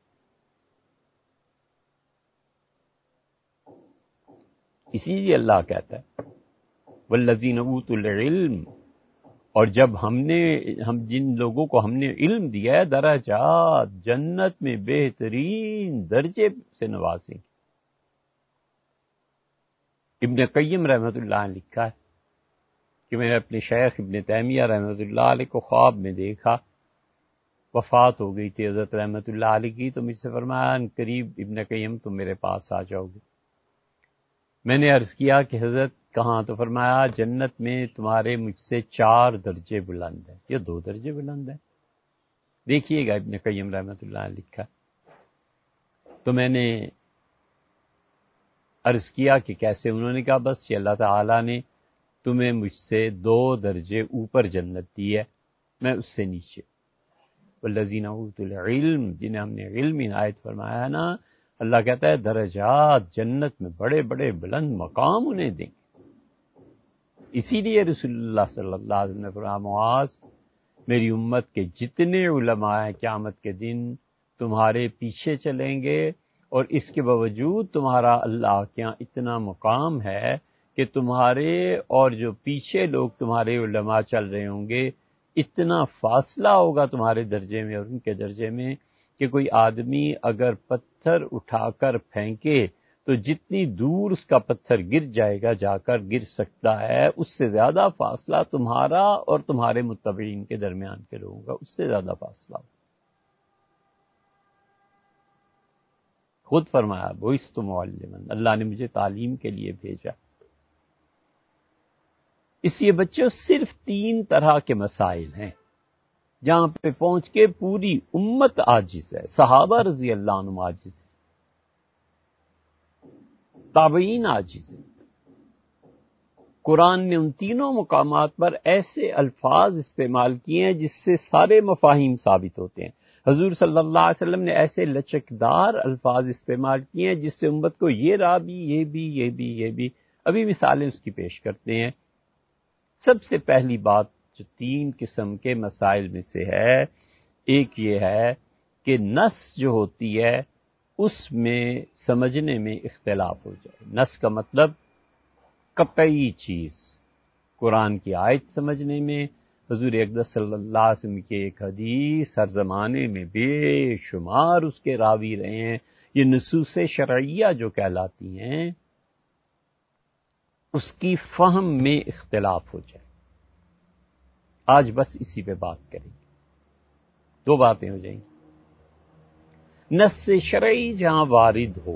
اسی لیے اللہ کہتا ہے والذین اوتوا العلم، اور جب ہم جن لوگوں کو ہم نے علم دیا ہے، درجات، جنت میں بہترین درجے سے نوازیں۔ ابن قیم رحمۃ اللہ نے لکھا ہے کہ میں نے اپنے شیخ ابن تیمیہ رحمۃ اللہ علیہ کو خواب میں دیکھا، وفات ہو گئی تھی حضرت رحمۃ اللہ علیہ کی، تو مجھ سے فرمایا ان قریب ابن قیم تم میرے پاس آ جاؤ گے۔ میں نے عرض کیا کہ حضرت کہاں؟ تو فرمایا جنت میں تمہارے مجھ سے 4 درجے بلند ہیں، یا 2 درجے بلند ہیں۔ دیکھیے گا ابن قیم رحمۃ اللہ نے لکھا۔ تو میں نے عرض کیا کہ کیسے؟ انہوں نے کہا بس یہ اللہ تعالیٰ نے تمہیں مجھ سے 2 درجے اوپر جنت دی ہے، میں اس سے نیچے۔ والذین اوتوا العلم، جنہیں ہم نے علم عنایت فرمایا ہے نا، اللہ کہتا ہے درجات، جنت میں بڑے بڑے بلند مقام انہیں دیں گے۔ اسی لیے رسول اللہ صلی اللہ علیہ وسلم نے فرمایا معاذ، میری امت کے جتنے علماء ہیں قیامت کے دن تمہارے پیچھے چلیں گے، اور اس کے باوجود تمہارا اللہ کے یہاں اتنا مقام ہے کہ تمہارے اور جو پیچھے لوگ تمہارے علماء چل رہے ہوں گے، اتنا فاصلہ ہوگا تمہارے درجے میں اور ان کے درجے میں کہ کوئی آدمی اگر پتھر اٹھا کر پھینکے تو جتنی دور اس کا پتھر گر جائے گا، جا کر گر سکتا ہے، اس سے زیادہ فاصلہ تمہارا اور تمہارے متبعین کے درمیان کے لوگوں کا، اس سے زیادہ فاصلہ ہو۔ خود فرمایا بعثت معلما، اللہ نے مجھے تعلیم کے لیے بھیجا۔ اس لیے بچوں صرف 3 طرح کے مسائل ہیں جہاں پہ پہنچ کے پوری امت عاجز ہے۔ صحابہ رضی اللہ عنہم عاجز ہیں، تابعین عاجز ہیں۔ قرآن نے ان تینوں مقامات پر ایسے الفاظ استعمال کیے ہیں جس سے سارے مفاہیم ثابت ہوتے ہیں۔ حضور صلی اللہ علیہ وسلم نے ایسے لچکدار الفاظ استعمال کیے ہیں جس سے امت کو یہ راہ بھی، یہ بھی، یہ بھی، یہ بھی، ابھی مثالیں اس کی پیش کرتے ہیں۔ سب سے پہلی بات جو 3 قسم کے مسائل میں سے ہے، ایک یہ ہے کہ نص جو ہوتی ہے اس میں سمجھنے میں اختلاف ہو جائے۔ نص کا مطلب قطعی چیز، قرآن کی آیت سمجھنے میں، حضور اقدس صلی اللہ علیہ وسلم کی ایک حدیث ہر زمانے میں بے شمار اس کے راوی رہے ہیں، یہ نصوص شرعیہ جو کہلاتی ہیں، اس کی فہم میں اختلاف ہو جائے۔ آج بس اسی پہ بات کریں گے، 2 باتیں ہو جائیں گی۔ نص شرعی جہاں وارد ہو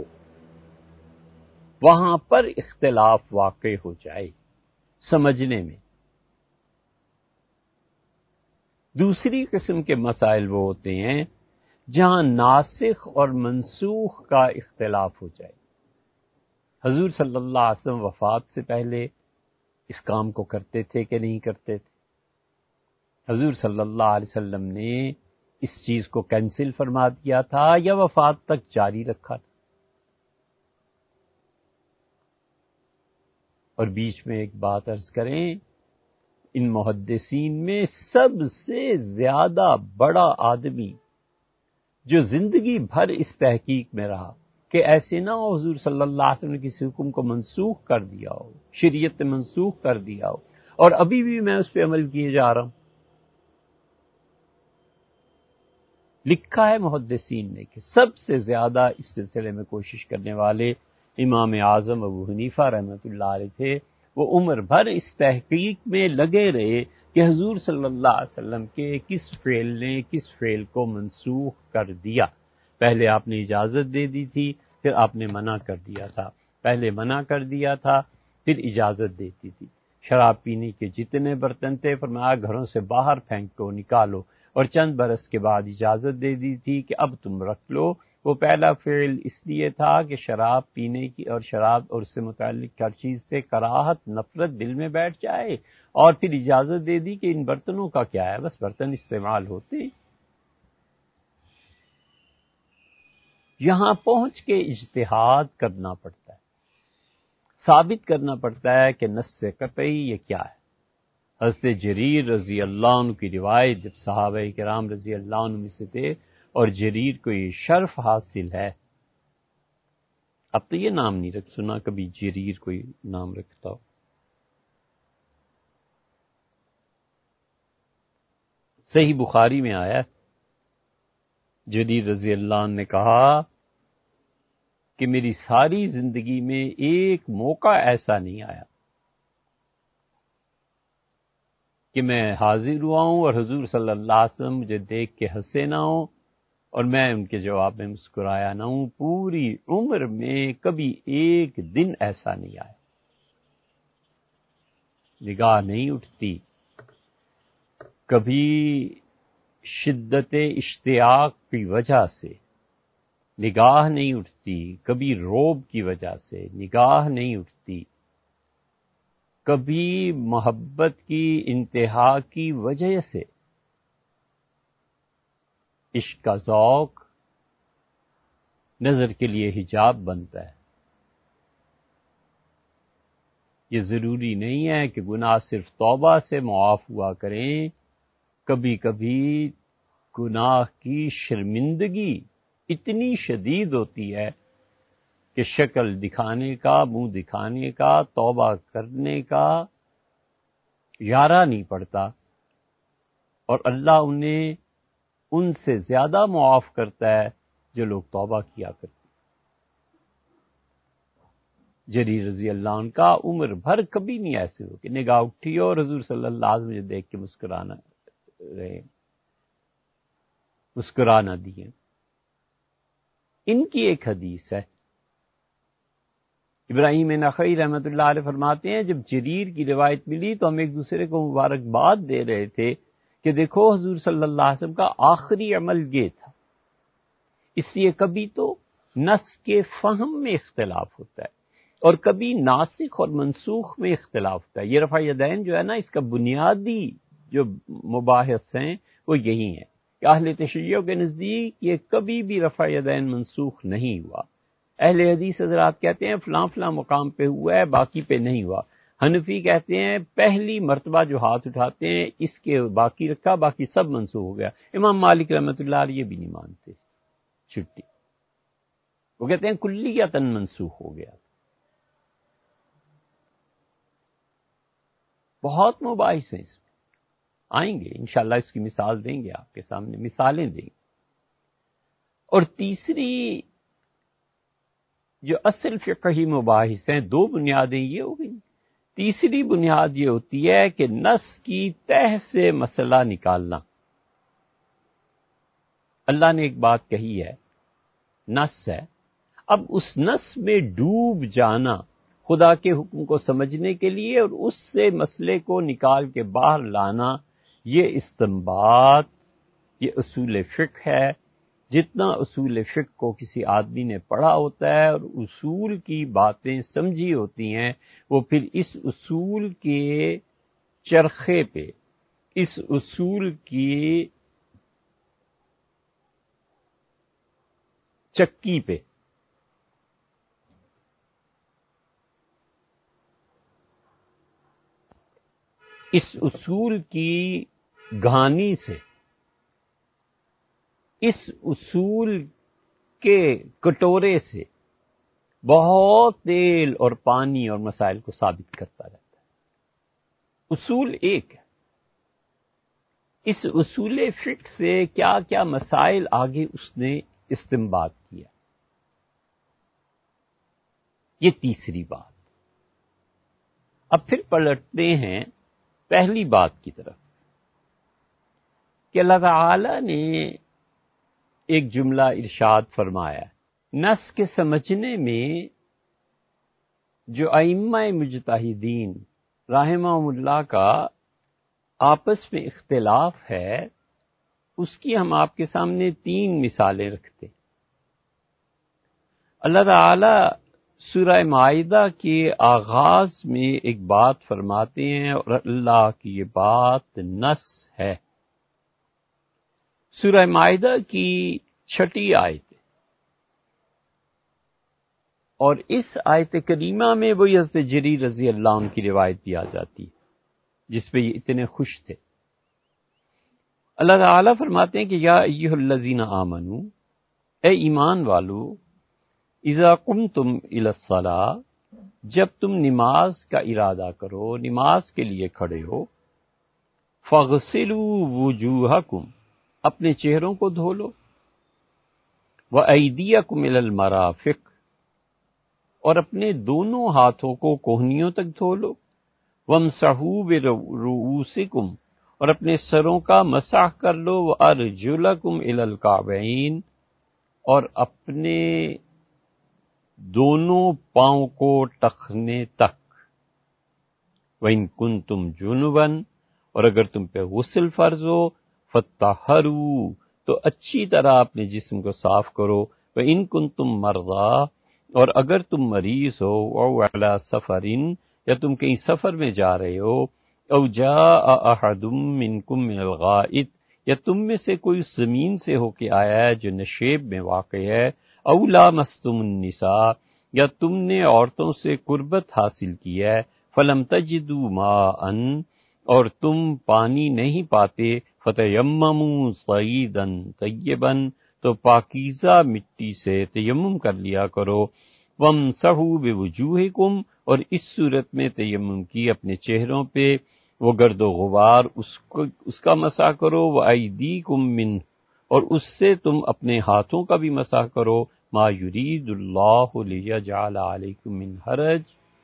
وہاں پر اختلاف واقع ہو جائے سمجھنے میں۔ دوسری قسم کے مسائل وہ ہوتے ہیں جہاں ناسخ اور منسوخ کا اختلاف ہو جائے۔ حضور صلی اللہ علیہ وسلم وفات سے پہلے اس کام کو کرتے تھے کہ نہیں کرتے تھے؟ حضور صلی اللہ علیہ وسلم نے اس چیز کو کینسل فرما دیا تھا یا وفات تک جاری رکھا تھا؟ اور بیچ میں ایک بات عرض کریں، ان محدثین میں سب سے زیادہ بڑا آدمی جو زندگی بھر اس تحقیق میں رہا کہ ایسے نہ ہو حضور صلی اللہ علیہ وسلم نے کسی حکم کو منسوخ کر دیا ہو، شریعت نے منسوخ کر دیا ہو اور ابھی بھی میں اس پہ عمل کیے جا رہا ہوں۔ لکھا ہے محدثین نے کہ سب سے زیادہ اس سلسلے میں کوشش کرنے والے امام اعظم ابو حنیفہ رحمۃ اللہ علیہ تھے۔ وہ عمر بھر اس تحقیق میں لگے رہے کہ حضور صلی اللہ علیہ وسلم کے کس فعل نے کس فعل کو منسوخ کر دیا۔ پہلے آپ نے اجازت دے دی تھی، پھر آپ نے منع کر دیا تھا، پہلے منع کر دیا تھا پھر اجازت دیتی تھی۔ شراب پینے کے جتنے برتن تھے فرمایا گھروں سے باہر پھینکو، نکالو، اور چند برس کے بعد اجازت دے دی تھی کہ اب تم رکھ لو۔ وہ پہلا فعل اس لیے تھا کہ شراب پینے کی اور شراب اور اس سے متعلق ہر چیز سے کراہت، نفرت دل میں بیٹھ جائے، اور پھر اجازت دے دی کہ ان برتنوں کا کیا ہے، بس برتن استعمال ہوتے۔ یہاں پہنچ کے اجتہاد کرنا پڑتا ہے، ثابت کرنا پڑتا ہے کہ نص قطعی یہ کیا ہے۔ حضرت جریر رضی اللہ عنہ کی روایت، جب صحابہ کرام رضی اللہ عنہ میں سے تھے اور جریر کو یہ شرف حاصل ہے، اب تو یہ نام نہیں رکھ سنا کبھی جریر کوئی نام رکھتا ہو۔ صحیح بخاری میں آیا جریر رضی اللہ عنہ نے کہا کہ میری ساری زندگی میں ایک موقع ایسا نہیں آیا کہ میں حاضر ہوا ہوں اور حضور صلی اللہ علیہ وسلم مجھے دیکھ کے ہنسے نہ ہوں اور میں ان کے جواب میں مسکرایا نہ ہوں۔ پوری عمر میں کبھی ایک دن ایسا نہیں آیا۔ نگاہ نہیں اٹھتی، کبھی شدت اشتیاق کی وجہ سے نگاہ نہیں اٹھتی، کبھی روب کی وجہ سے نگاہ نہیں اٹھتی، کبھی محبت کی انتہا کی وجہ سے عشق کا ذوق نظر کے لیے حجاب بنتا ہے۔ یہ ضروری نہیں ہے کہ گناہ صرف توبہ سے معاف ہوا کریں، کبھی کبھی گناہ کی شرمندگی اتنی شدید ہوتی ہے کہ شکل دکھانے کا، منہ دکھانے کا، توبہ کرنے کا یارہ نہیں پڑتا، اور اللہ انہیں ان سے زیادہ معاف کرتا ہے جو لوگ توبہ کیا کرتے۔ جریر رضی اللہ عنہ کا عمر بھر کبھی نہیں ایسے ہو کہ نگاہ اٹھی اور حضور صلی اللہ علیہ وسلم مجھے دیکھ کے مسکرانا دیے. ان کی ایک حدیث ہے، ابراہیم نخعی رحمۃ اللہ علیہ فرماتے ہیں جب جریر کی روایت ملی تو ہم ایک دوسرے کو مبارکباد دے رہے تھے کہ دیکھو حضور صلی اللہ علیہ وسلم کا آخری عمل یہ تھا. اس لیے کبھی تو نص کے فہم میں اختلاف ہوتا ہے اور کبھی ناسخ اور منسوخ میں اختلاف ہوتا ہے. یہ رفع یدین جو ہے نا، اس کا بنیادی جو مباحث ہیں وہ یہی ہیں کہ اہل تشیع کے نزدیک یہ کبھی بھی رفع یدین منسوخ نہیں ہوا. اہل حدیث حضرات کہتے ہیں فلاں فلاں مقام پہ ہوا ہے، باقی پہ نہیں ہوا. حنفی کہتے ہیں پہلی مرتبہ جو ہاتھ اٹھاتے ہیں اس کے باقی رکھا، باقی سب منسوخ ہو گیا. امام مالک رحمۃ اللہ علیہ یہ بھی نہیں مانتے، چھٹی. وہ کہتے ہیں کلیتاً منسوخ ہو گیا. بہت مباحث ہیں اس میں، آئیں گے انشاءاللہ اس کی مثال دیں گے، آپ کے سامنے مثالیں دیں گے. اور تیسری جو اصل فقہی مباحث ہیں، دو بنیادیں یہ ہو گئی. تیسری بنیاد یہ ہوتی ہے کہ نص کی تہ سے مسئلہ نکالنا. اللہ نے ایک بات کہی ہے، نص ہے، اب اس نص میں ڈوب جانا خدا کے حکم کو سمجھنے کے لیے اور اس سے مسئلے کو نکال کے باہر لانا، یہ استنباط، یہ اصول فقہ ہے. جتنا اصول فقہ کو کسی آدمی نے پڑھا ہوتا ہے اور اصول کی باتیں سمجھی ہوتی ہیں، وہ پھر اس اصول کے چرخے پہ، اس اصول کی چکی پہ اس اصول کی گھانی سے، اس اصول کے کٹورے سے بہت تیل اور پانی اور مسائل کو ثابت کرتا رہتا ہے. اصول ایک ہے، اس اصول فقہ سے کیا کیا مسائل آگے اس نے استنباط کیا. یہ تیسری بات. اب پھر پلٹتے ہیں پہلی بات کی طرف کہ اللہ تعالی نے ایک جملہ ارشاد فرمایا، نص کے سمجھنے میں جو ائمہ مجتہدین رحمہم اللہ کا آپس میں اختلاف ہے، اس کی ہم آپ کے سامنے 3 مثالیں رکھتے. اللہ تعالی سورہ مائدہ کے آغاز میں ایک بات فرماتے ہیں اور اللہ کی یہ بات نص ہے. سورہ مائدہ کی 6 آیت اور اس آیت کریمہ میں وہی حضرت جریر رضی اللہ عنہ کی روایت بھی آ جاتی ہے جس پہ یہ اتنے خوش تھے. اللہ تعالیٰ فرماتے ہیں کہ یا ایھا الذین آمنو، اے ایمان والو، اذا قمتم الی الصلاۃ، جب تم نماز کا ارادہ کرو، نماز کے لیے کھڑے ہو، فاغسلوا وجوہکم، اپنے چہروں کو دھو لو، وایدیکم الی المرافق، اور اپنے دونوں ہاتھوں کو کوہنیوں تک دھو لو، وامسحوا برؤوسکم، اور اپنے سروں کا مسح کر لو، وارجلکم الی الکعبین، اور اپنے دونوں پاؤں کو ٹخنے تک. وَإِن كُنتُمْ جُنُبًا، اور اگر تم پہ غسل فرض ہو، فَطَہَّرُوا، تو اچھی طرح اپنے جسم کو صاف کرو. وَإِن كُنتُمْ مَرْضَىٰ، اور اگر تم مریض ہو، أَوْ عَلَىٰ سَفَرٍ، یا تم کہیں سفر میں جا رہے ہو، أَوْ جَاءَ أَحَدٌ مِّنكُم مِّنَ الْغَائِطِ، یا تم میں سے کوئی زمین سے ہو کے آیا ہے جو نشیب میں واقع ہے، أَوْ لَامَسْتُمُ النِّسَاءَ، یا تم نے عورتوں سے قربت حاصل کی ہے، فَلَمْ تَجِدُوا مَاءً، اور تم پانی نہیں پاتے، فَتَيَمَّمُوا صَعِيدًا طَيِّبًا، تو پاکیزہ مٹی سے تیمم کر لیا کرو. وَامْسَحُوا بِوُجُوهِكُمْ، اور اس صورت میں تیمم کی اپنے چہروں پہ، وہ گرد و غبار اس کا مسح کرو. وَأَيْدِيكُمْ مِنْهُ، اور اس سے تم اپنے ہاتھوں کا بھی مسح کرو. ما یرید اللہ لیجعل علیکم من حرج،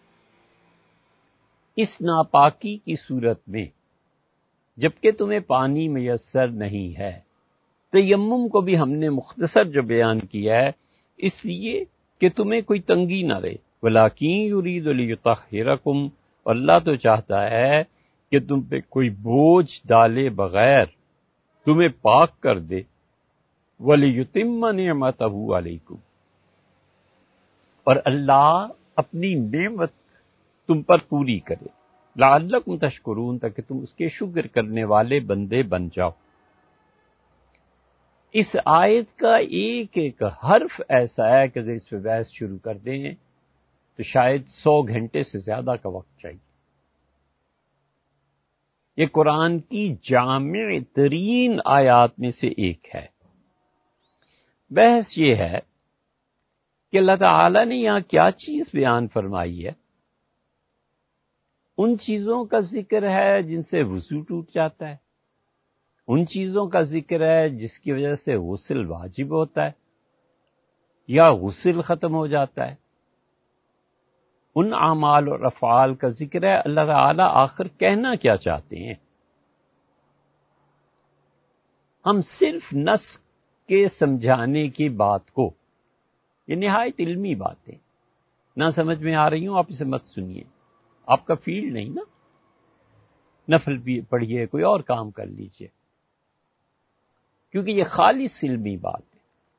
اس ناپاکی کی صورت میں جبکہ تمہیں پانی میسر نہیں ہے۔ تیمم کو بھی ہم نے مختصر جو بیان کیا ہے اس لیے کہ تمہیں کوئی تنگی نہ رہے، ولیکن یرید لیطہرکم، اللہ تو چاہتا ہے کہ تم پہ کوئی بوجھ ڈالے بغیر تمہیں پاک کر دے، ولیتم نعمتہ علیکم، اور اللہ اپنی نعمت تم پر پوری کرے، لعلکم تشکرون، تاکہ تم اس کے شکر کرنے والے بندے بن جاؤ۔ اس آیت کا ایک ایک حرف ایسا ہے کہ اگر اس پہ بحث شروع کر دیں تو شاید 100 گھنٹے سے زیادہ کا وقت چاہیے۔ یہ قرآن کی جامع ترین آیات میں سے ایک ہے۔ بحث یہ ہے کہ اللہ تعالی نے یہاں کیا چیز بیان فرمائی ہے۔ ان چیزوں کا ذکر ہے جن سے وضو ٹوٹ جاتا ہے، ان چیزوں کا ذکر ہے جس کی وجہ سے غسل واجب ہوتا ہے یا غسل ختم ہو جاتا ہے، ان اعمال اور افعال کا ذکر ہے۔ اللہ تعالیٰ آخر کہنا کیا چاہتے ہیں؟ ہم صرف نص کے سمجھانے کی بات کو، یہ نہایت علمی باتیں نہ سمجھ میں آ رہی ہوں آپ اسے مت سنیے، آپ کا فیلڈ نہیں نا، نفل بھی پڑھیے، کوئی اور کام کر لیجئے، کیونکہ یہ خالص علمی بات ہے۔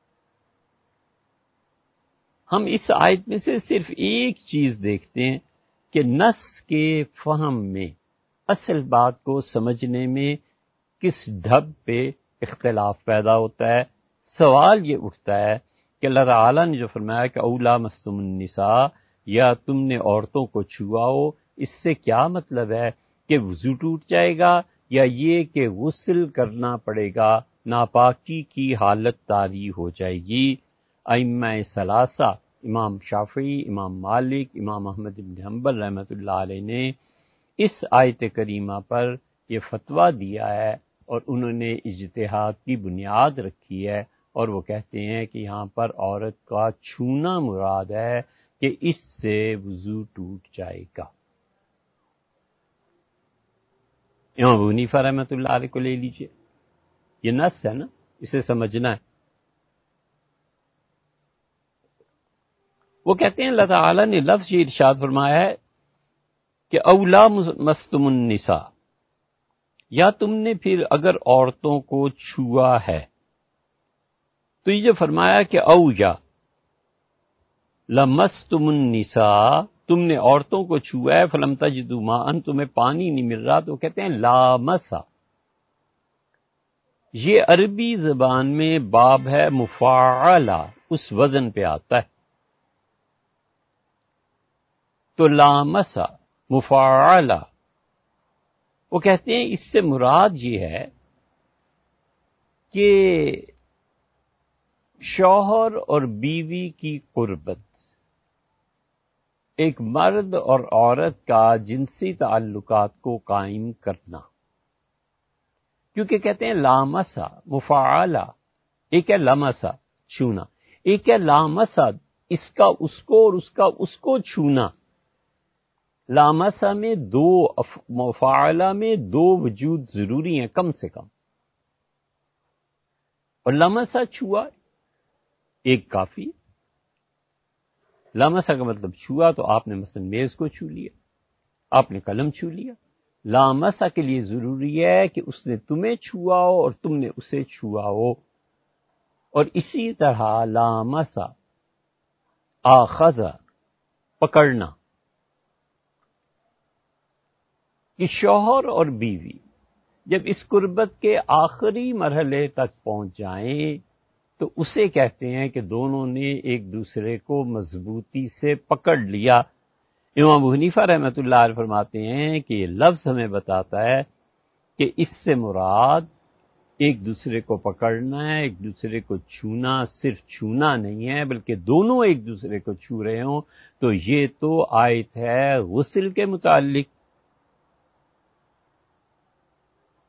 ہم اس آیت میں سے صرف ایک چیز دیکھتے ہیں کہ نص کے فہم میں، اصل بات کو سمجھنے میں کس ڈھب پہ اختلاف پیدا ہوتا ہے۔ سوال یہ اٹھتا ہے کہ اللہ تعالیٰ نے جو فرمایا کہ اولا مستم النساء، یا تم نے عورتوں کو چھوا ہو، اس سے کیا مطلب ہے کہ وضو ٹوٹ جائے گا یا یہ کہ غسل کرنا پڑے گا، ناپاکی کی حالت طاری ہو جائے گی؟ ائمہ ثلاثہ، امام شافعی، امام مالک، امام احمد بن حنبل رحمۃ اللہ علیہ نے اس آیت کریمہ پر یہ فتویٰ دیا ہے اور انہوں نے اجتہاد کی بنیاد رکھی ہے، اور وہ کہتے ہیں کہ یہاں پر عورت کا چھونا مراد ہے کہ اس سے وضو ٹوٹ جائے گا۔ امام ابو حنیفہ رحمۃ اللہ علیہ کو لے لیجئے، یہ نص ہے نا، اسے سمجھنا ہے۔ وہ کہتے ہیں اللہ تعالیٰ نے لفظ یہ ارشاد فرمایا ہے کہ اولا مستم النساء، یا تم نے پھر اگر عورتوں کو چھوا ہے، تو یہ جو فرمایا کہ او یا لمستم النساء، تم نے عورتوں کو چھوا ہے، فلم تجدوا ماء، تمہیں پانی نہیں مل رہا، تو کہتے ہیں لامسا۔ یہ عربی زبان میں باب ہے مفاعلہ، اس وزن پہ آتا ہے، تو لامسا مفاعلہ۔ وہ کہتے ہیں اس سے مراد یہ ہے کہ شوہر اور بیوی کی قربت، ایک مرد اور عورت کا جنسی تعلقات کو قائم کرنا، کیونکہ کہتے ہیں لامسا مفاعلہ، ایک ہے لمسا چھونا، ایک ہے لامسا اس کا اس کو اور اس کا اس کو چھونا۔ لامسا میں دو، مفاعلہ میں دو وجود ضروری ہیں کم سے کم، اور لمسا چھوا ایک کافی۔ لامسا کا مطلب چھوا، تو آپ نے مثلا میز کو چھو لیا، آپ نے قلم چھو لیا۔ لامسا کے لیے ضروری ہے کہ اس نے تمہیں چھوا ہو اور تم نے اسے چھوا ہو، اور اسی طرح لامسا آخذا پکڑنا، کہ شوہر اور بیوی جب اس قربت کے آخری مرحلے تک پہنچ جائیں تو اسے کہتے ہیں کہ دونوں نے ایک دوسرے کو مضبوطی سے پکڑ لیا۔ امام ابو حنیفہ رحمۃ اللہ علیہ فرماتے ہیں کہ یہ لفظ ہمیں بتاتا ہے کہ اس سے مراد ایک دوسرے کو پکڑنا ہے، ایک دوسرے کو چھونا، صرف چھونا نہیں ہے بلکہ دونوں ایک دوسرے کو چھو رہے ہوں، تو یہ تو آیت ہے غسل کے متعلق۔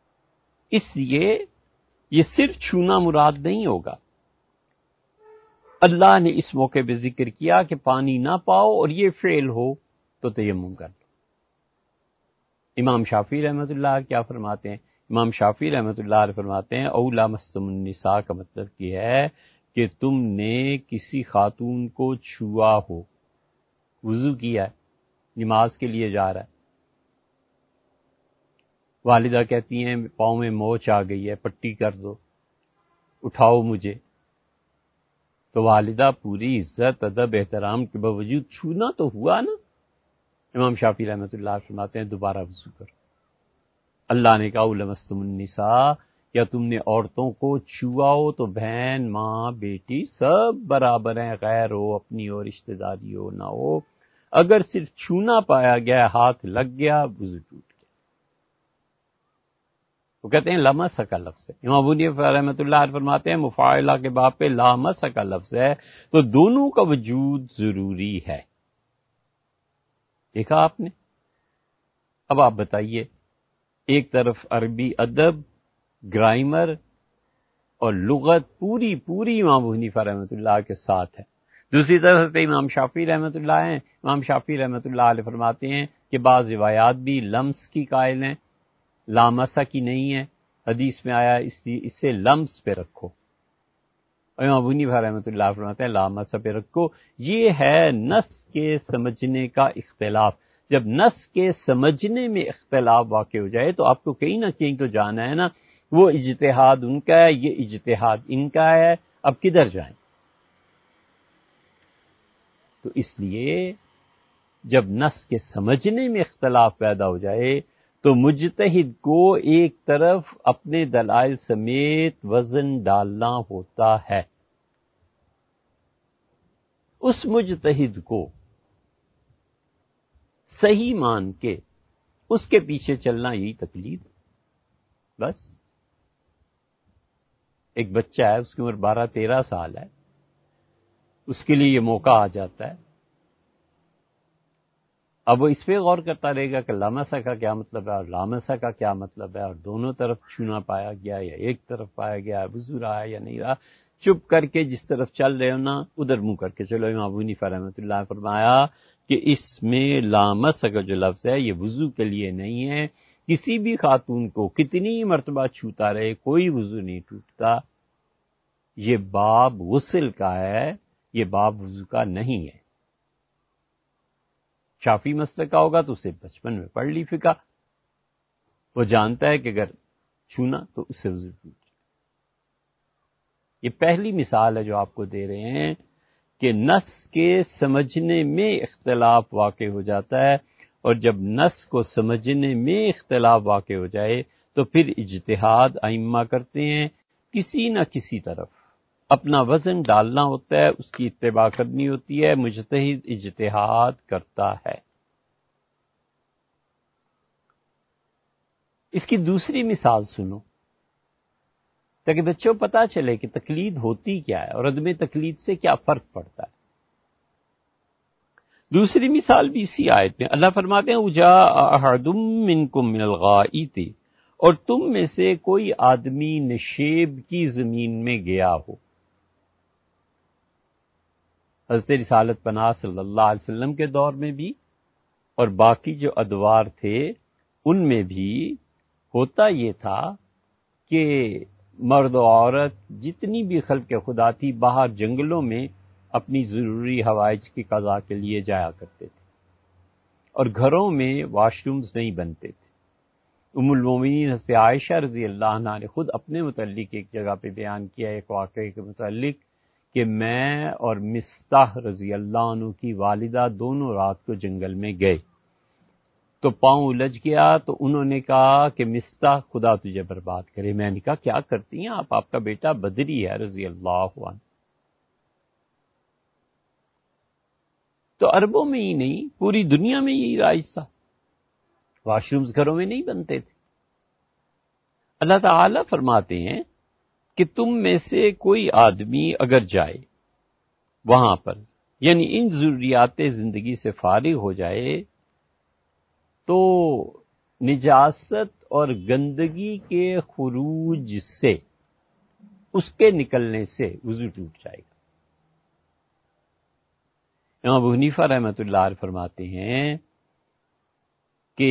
اس لیے یہ صرف چھونا مراد نہیں ہوگا، اللہ نے اس موقع پہ ذکر کیا کہ پانی نہ پاؤ اور یہ فعل ہو تو تیمم کر لو۔ امام شافعی رحمۃ اللہ کیا فرماتے ہیں؟ امام شافعی رحمۃ اللہ علیہ فرماتے ہیں اولا مستم النساء کا مطلب یہ ہے کہ تم نے کسی خاتون کو چھوا ہو، وضو کیا ہے، نماز کے لیے جا رہا ہے، والدہ کہتی ہیں پاؤں میں موچ آ گئی ہے، پٹی کر دو، اٹھاؤ مجھے، تو والدہ پوری عزت ادب احترام کے باوجود چھونا تو ہوا نا، امام شافعی رحمۃ اللہ فرماتے ہیں دوبارہ وضو کرو۔ اللہ نے کہا لمستم النساء، یا تم نے عورتوں کو چھوا ہو تو بہن ماں بیٹی سب برابر ہیں، غیر ہو اپنی ہو رشتہ داری ہو نہ ہو، اگر صرف چھونا پایا گیا ہاتھ لگ گیا وضو ٹوٹ گیا۔ وہ کہتے ہیں لمس کا لفظ ہے، امام ابو حنیفہ رحمۃ اللہ علیہ فرماتے ہیں مفاعلہ کے باب پہ لامس کا لفظ ہے تو دونوں کا وجود ضروری ہے۔ دیکھا آپ نے؟ اب آپ بتائیے، ایک طرف عربی ادب، گرامر اور لغت پوری امام ابو حنیفہ رحمۃ اللہ کے ساتھ ہے، دوسری طرف سے امام شافعی رحمۃ اللہ ہیں، امام شافعی رحمۃ اللہ علیہ فرماتے ہیں کہ بعض روایات بھی لمس کی قائل ہیں، لامسہ کی نہیں ہے، حدیث میں آیا اسے لمس پہ رکھو، اور امام ابو حنیفہ رحمۃ اللہ فرماتے ہیں لامسہ پہ رکھو۔ یہ ہے نص کے سمجھنے کا اختلاف۔ جب نص کے سمجھنے میں اختلاف واقع ہو جائے تو آپ کو کہیں نہ کہیں تو جانا ہے نا، وہ اجتہاد ان کا ہے، یہ اجتہاد ان کا ہے، اب کدھر جائیں؟ تو اس لیے جب نص کے سمجھنے میں اختلاف پیدا ہو جائے تو مجتہد کو ایک طرف اپنے دلائل سمیت وزن ڈالنا ہوتا ہے۔ اس مجتہد کو صحیح مان کے اس کے پیچھے چلنا یہی تقلید، بس۔ ایک بچہ ہے، اس کی عمر 12-13 سال ہے، اس کے لیے یہ موقع آ جاتا ہے، اب وہ اس پہ غور کرتا رہے گا کہ لامسہ کا کیا مطلب ہے اور لامسہ کا کیا مطلب ہے، اور دونوں طرف چھونا پایا گیا یا ایک طرف پایا گیا، وضو رہا ہے یا نہیں رہا، چپ کر کے جس طرف چل رہے ہو نا ادھر منہ کر کے چلو۔ امام ابو حنیفہ رحمۃ اللہ نے فرمایا کہ اس میں لامسہ کا جو لفظ ہے یہ وضو کے لیے نہیں ہے، کسی بھی خاتون کو کتنی مرتبہ چھوتا رہے کوئی وضو نہیں ٹوٹتا، یہ باب غسل کا ہے، یہ باب وضو کا نہیں ہے۔ شافعی مسلک کا ہوگا تو اسے بچپن میں پڑھ لی فقہ، وہ جانتا ہے کہ اگر چھونا تو اس سے وضو ٹوٹ جائے۔ یہ پہلی مثال ہے جو آپ کو دے رہے ہیں کہ نص کے سمجھنے میں اختلاف واقع ہو جاتا ہے، اور جب نص کو سمجھنے میں اختلاف واقع ہو جائے تو پھر اجتہاد ائمہ کرتے ہیں، کسی نہ کسی طرف اپنا وزن ڈالنا ہوتا ہے، اس کی اتباع کرنی ہوتی ہے، مجتہد اجتہاد کرتا ہے۔ اس کی دوسری مثال سنو تاکہ بچوں پتہ چلے کہ تقلید ہوتی کیا ہے اور عدم تقلید سے کیا فرق پڑتا ہے۔ دوسری مثال بھی اسی آیت میں اللہ فرماتے ہیں وَجَاءَ أَحَدٌ مِّنكُم مِّنَ الْغَائِطِ، اور تم میں سے کوئی آدمی نشیب کی زمین میں گیا ہو۔ حضرت رسالت پناہ صلی اللہ علیہ وسلم کے دور میں بھی اور باقی جو ادوار تھے ان میں بھی ہوتا یہ تھا کہ مرد و عورت جتنی بھی خلق خدا تھی باہر جنگلوں میں اپنی ضروری حوائج کی قضا کے لیے جایا کرتے تھے، اور گھروں میں واش رومز نہیں بنتے تھے۔ ام المومنین حضرت عائشہ رضی اللہ عنہا نے خود اپنے متعلق ایک جگہ پہ بیان کیا ایک واقعے کے متعلق کہ میں اور مستح رضی اللہ عنہ کی والدہ دونوں رات کو جنگل میں گئے تو پاؤں الجھ گیا، تو انہوں نے کہا کہ مستح خدا تجھے برباد کرے۔ میں نے کہا کیا کرتی ہیں آپ کا بیٹا بدری ہے رضی اللہ عنہ۔ تو عربوں میں ہی نہیں پوری دنیا میں یہی رائج تھا، واش رومز گھروں میں نہیں بنتے تھے۔ اللہ تعالی فرماتے ہیں کہ تم میں سے کوئی آدمی اگر جائے وہاں پر، یعنی ان ضروریات زندگی سے فارغ ہو جائے، تو نجاست اور گندگی کے خروج سے، اس کے نکلنے سے وضو ٹوٹ جائے گا۔ امام ابو حنیفہ رحمۃ اللہ علیہ فرماتے ہیں کہ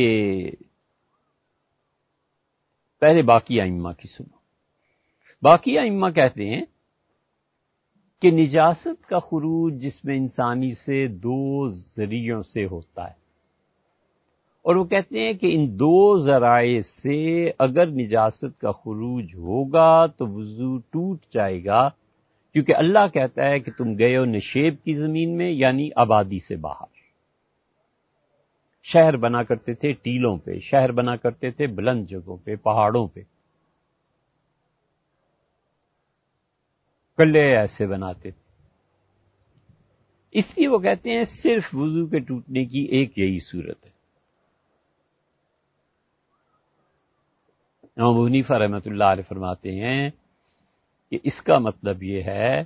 پہلے باقی ائمہ کی سنو. باقی ائمہ کہتے ہیں کہ نجاست کا خروج جسم انسانی سے دو ذریعوں سے ہوتا ہے، اور وہ کہتے ہیں کہ ان دو ذرائع سے اگر نجاست کا خروج ہوگا تو وضو ٹوٹ جائے گا، کیونکہ اللہ کہتا ہے کہ تم گئے ہو نشیب کی زمین میں، یعنی آبادی سے باہر. شہر بنا کرتے تھے ٹیلوں پہ، شہر بنا کرتے تھے بلند جگہوں پہ، پہاڑوں پہ، قلعے ایسے بناتے تھے. اس لیے وہ کہتے ہیں صرف وضو کے ٹوٹنے کی ایک یہی صورت ہے. امام ابو حنیفہ رحمۃ اللہ علیہ فرماتے ہیں کہ اس کا مطلب یہ ہے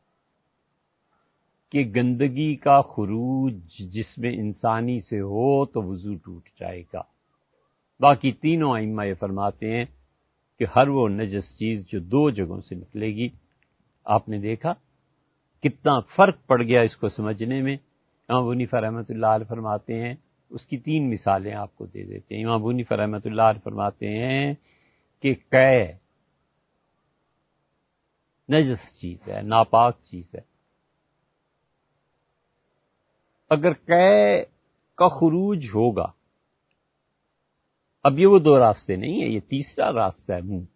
کہ گندگی کا خروج جسم انسانی سے ہو تو وضو ٹوٹ جائے گا. باقی تینوں ائمہ یہ فرماتے ہیں کہ ہر وہ نجس چیز جو دو جگہوں سے نکلے گی. آپ نے دیکھا کتنا فرق پڑ گیا اس کو سمجھنے میں. امام ابو حنیفہ رحمۃ اللہ علیہ فرماتے ہیں، اس کی تین مثالیں آپ کو دے دیتے ہیں. امام ابو حنیفہ رحمۃ اللہ علیہ فرماتے ہیں کہ قے نجس چیز ہے، ناپاک چیز ہے. اگر قے کا خروج ہوگا، اب یہ وہ دو راستے نہیں ہیں، یہ تیسرا راستہ ہے منہ.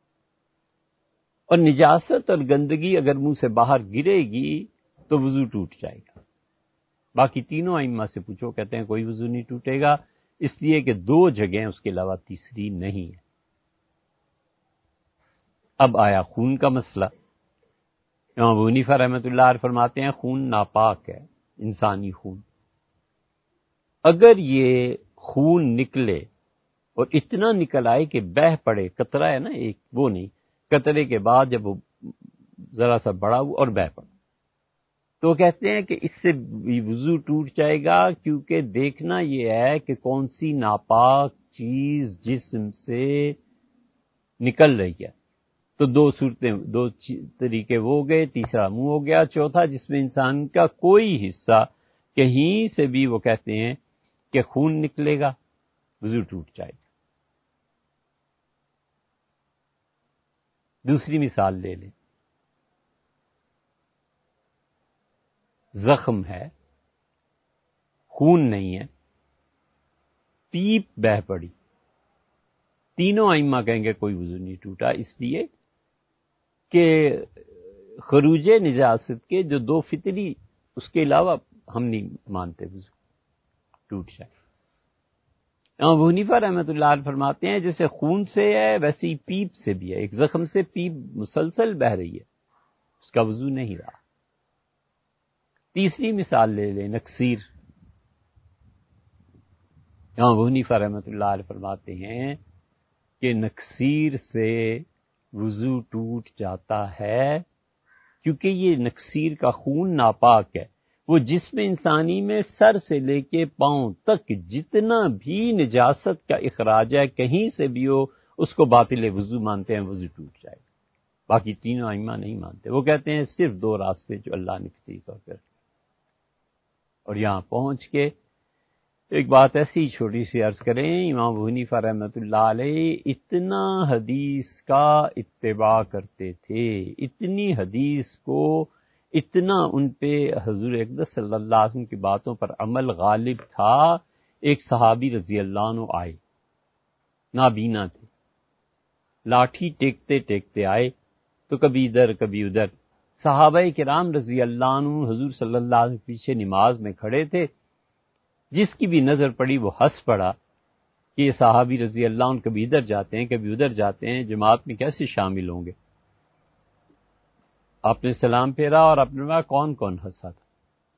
اور نجاست اور گندگی اگر منہ سے باہر گرے گی تو وضو ٹوٹ جائے گا. باقی تینوں ائمہ سے پوچھو، کہتے ہیں کوئی وضو نہیں ٹوٹے گا، اس لیے کہ دو جگہیں اس کے علاوہ تیسری نہیں ہے. اب آیا خون کا مسئلہ. امام ابو حنیفہ رحمۃ اللہ علیہ فرماتے ہیں خون ناپاک ہے، انسانی خون. اگر یہ خون نکلے اور اتنا نکل آئے کہ بہہ پڑے، قطرہ ہے نا ایک، وہ نہیں، قطرے کے بعد جب وہ ذرا سا بڑا ہوا اور بہہ پڑا، تو کہتے ہیں کہ اس سے بھی وضو ٹوٹ جائے گا، کیونکہ دیکھنا یہ ہے کہ کون سی ناپاک چیز جسم سے نکل رہی ہے. تو دو صورتیں، دو طریقے وہ گئے، تیسرا منہ ہو گیا، چوتھا جس میں انسان کا کوئی حصہ کہیں سے بھی وہ کہتے ہیں کہ خون نکلے گا، وضو ٹوٹ جائے گا. دوسری مثال لے لیں، زخم ہے، خون نہیں ہے، پیپ بہہ پڑی. تینوں ائمہ کہیں گے کوئی وضو نہیں ٹوٹا، اس لیے کہ خروج نجاست کے جو دو فطری، اس کے علاوہ ہم نہیں مانتے وضو ٹوٹ جائے. امام ابو حنیفہ رحمۃ اللہ علیہ فرماتے ہیں جیسے خون سے ہے ویسے ہی پیپ سے بھی ہے. ایک زخم سے پیپ مسلسل بہہ رہی ہے، اس کا وضو نہیں رہا. تیسری مثال لے لیں، نکسیر. امام ابو حنیفہ رحمۃ اللہ علیہ فرماتے ہیں کہ نکسیر سے وضو ٹوٹ جاتا ہے، کیونکہ یہ نکسیر کا خون ناپاک ہے. وہ جسم انسانی میں سر سے لے کے پاؤں تک جتنا بھی نجاست کا اخراج ہے، کہیں سے بھی ہو، اس کو باطل وضو مانتے ہیں، وضو ٹوٹ جائے گا. باقی تینوں ائمہ نہیں مانتے، وہ کہتے ہیں صرف دو راستے جو اللہ نے فطری طور پر. اور یہاں پہنچ کے ایک بات ایسی چھوٹی سی عرض کریں، امام ابو حنیفہ رحمۃ اللہ علیہ اتنا حدیث کا اتباع کرتے تھے، اتنی حدیث کو، اتنا ان پہ حضور اقدس صلی اللہ علیہ وسلم کی باتوں پر عمل غالب تھا. ایک صحابی رضی اللہ عنہ آئے، نابینا تھے، لاٹھی ٹیکتے ٹیکتے آئے، تو کبھی ادھر کبھی ادھر. صحابہ کرام رضی اللہ عنہ حضور صلی اللہ علیہ وسلم پیچھے نماز میں کھڑے تھے، جس کی بھی نظر پڑی وہ ہنس پڑا کہ یہ صحابی رضی اللہ عنہ کبھی ادھر جاتے ہیں کبھی ادھر جاتے ہیں، جماعت میں کیسے شامل ہوں گے. آپ نے سلام پھیرا اور آپ نے کہا کون کون ہنسا تھا.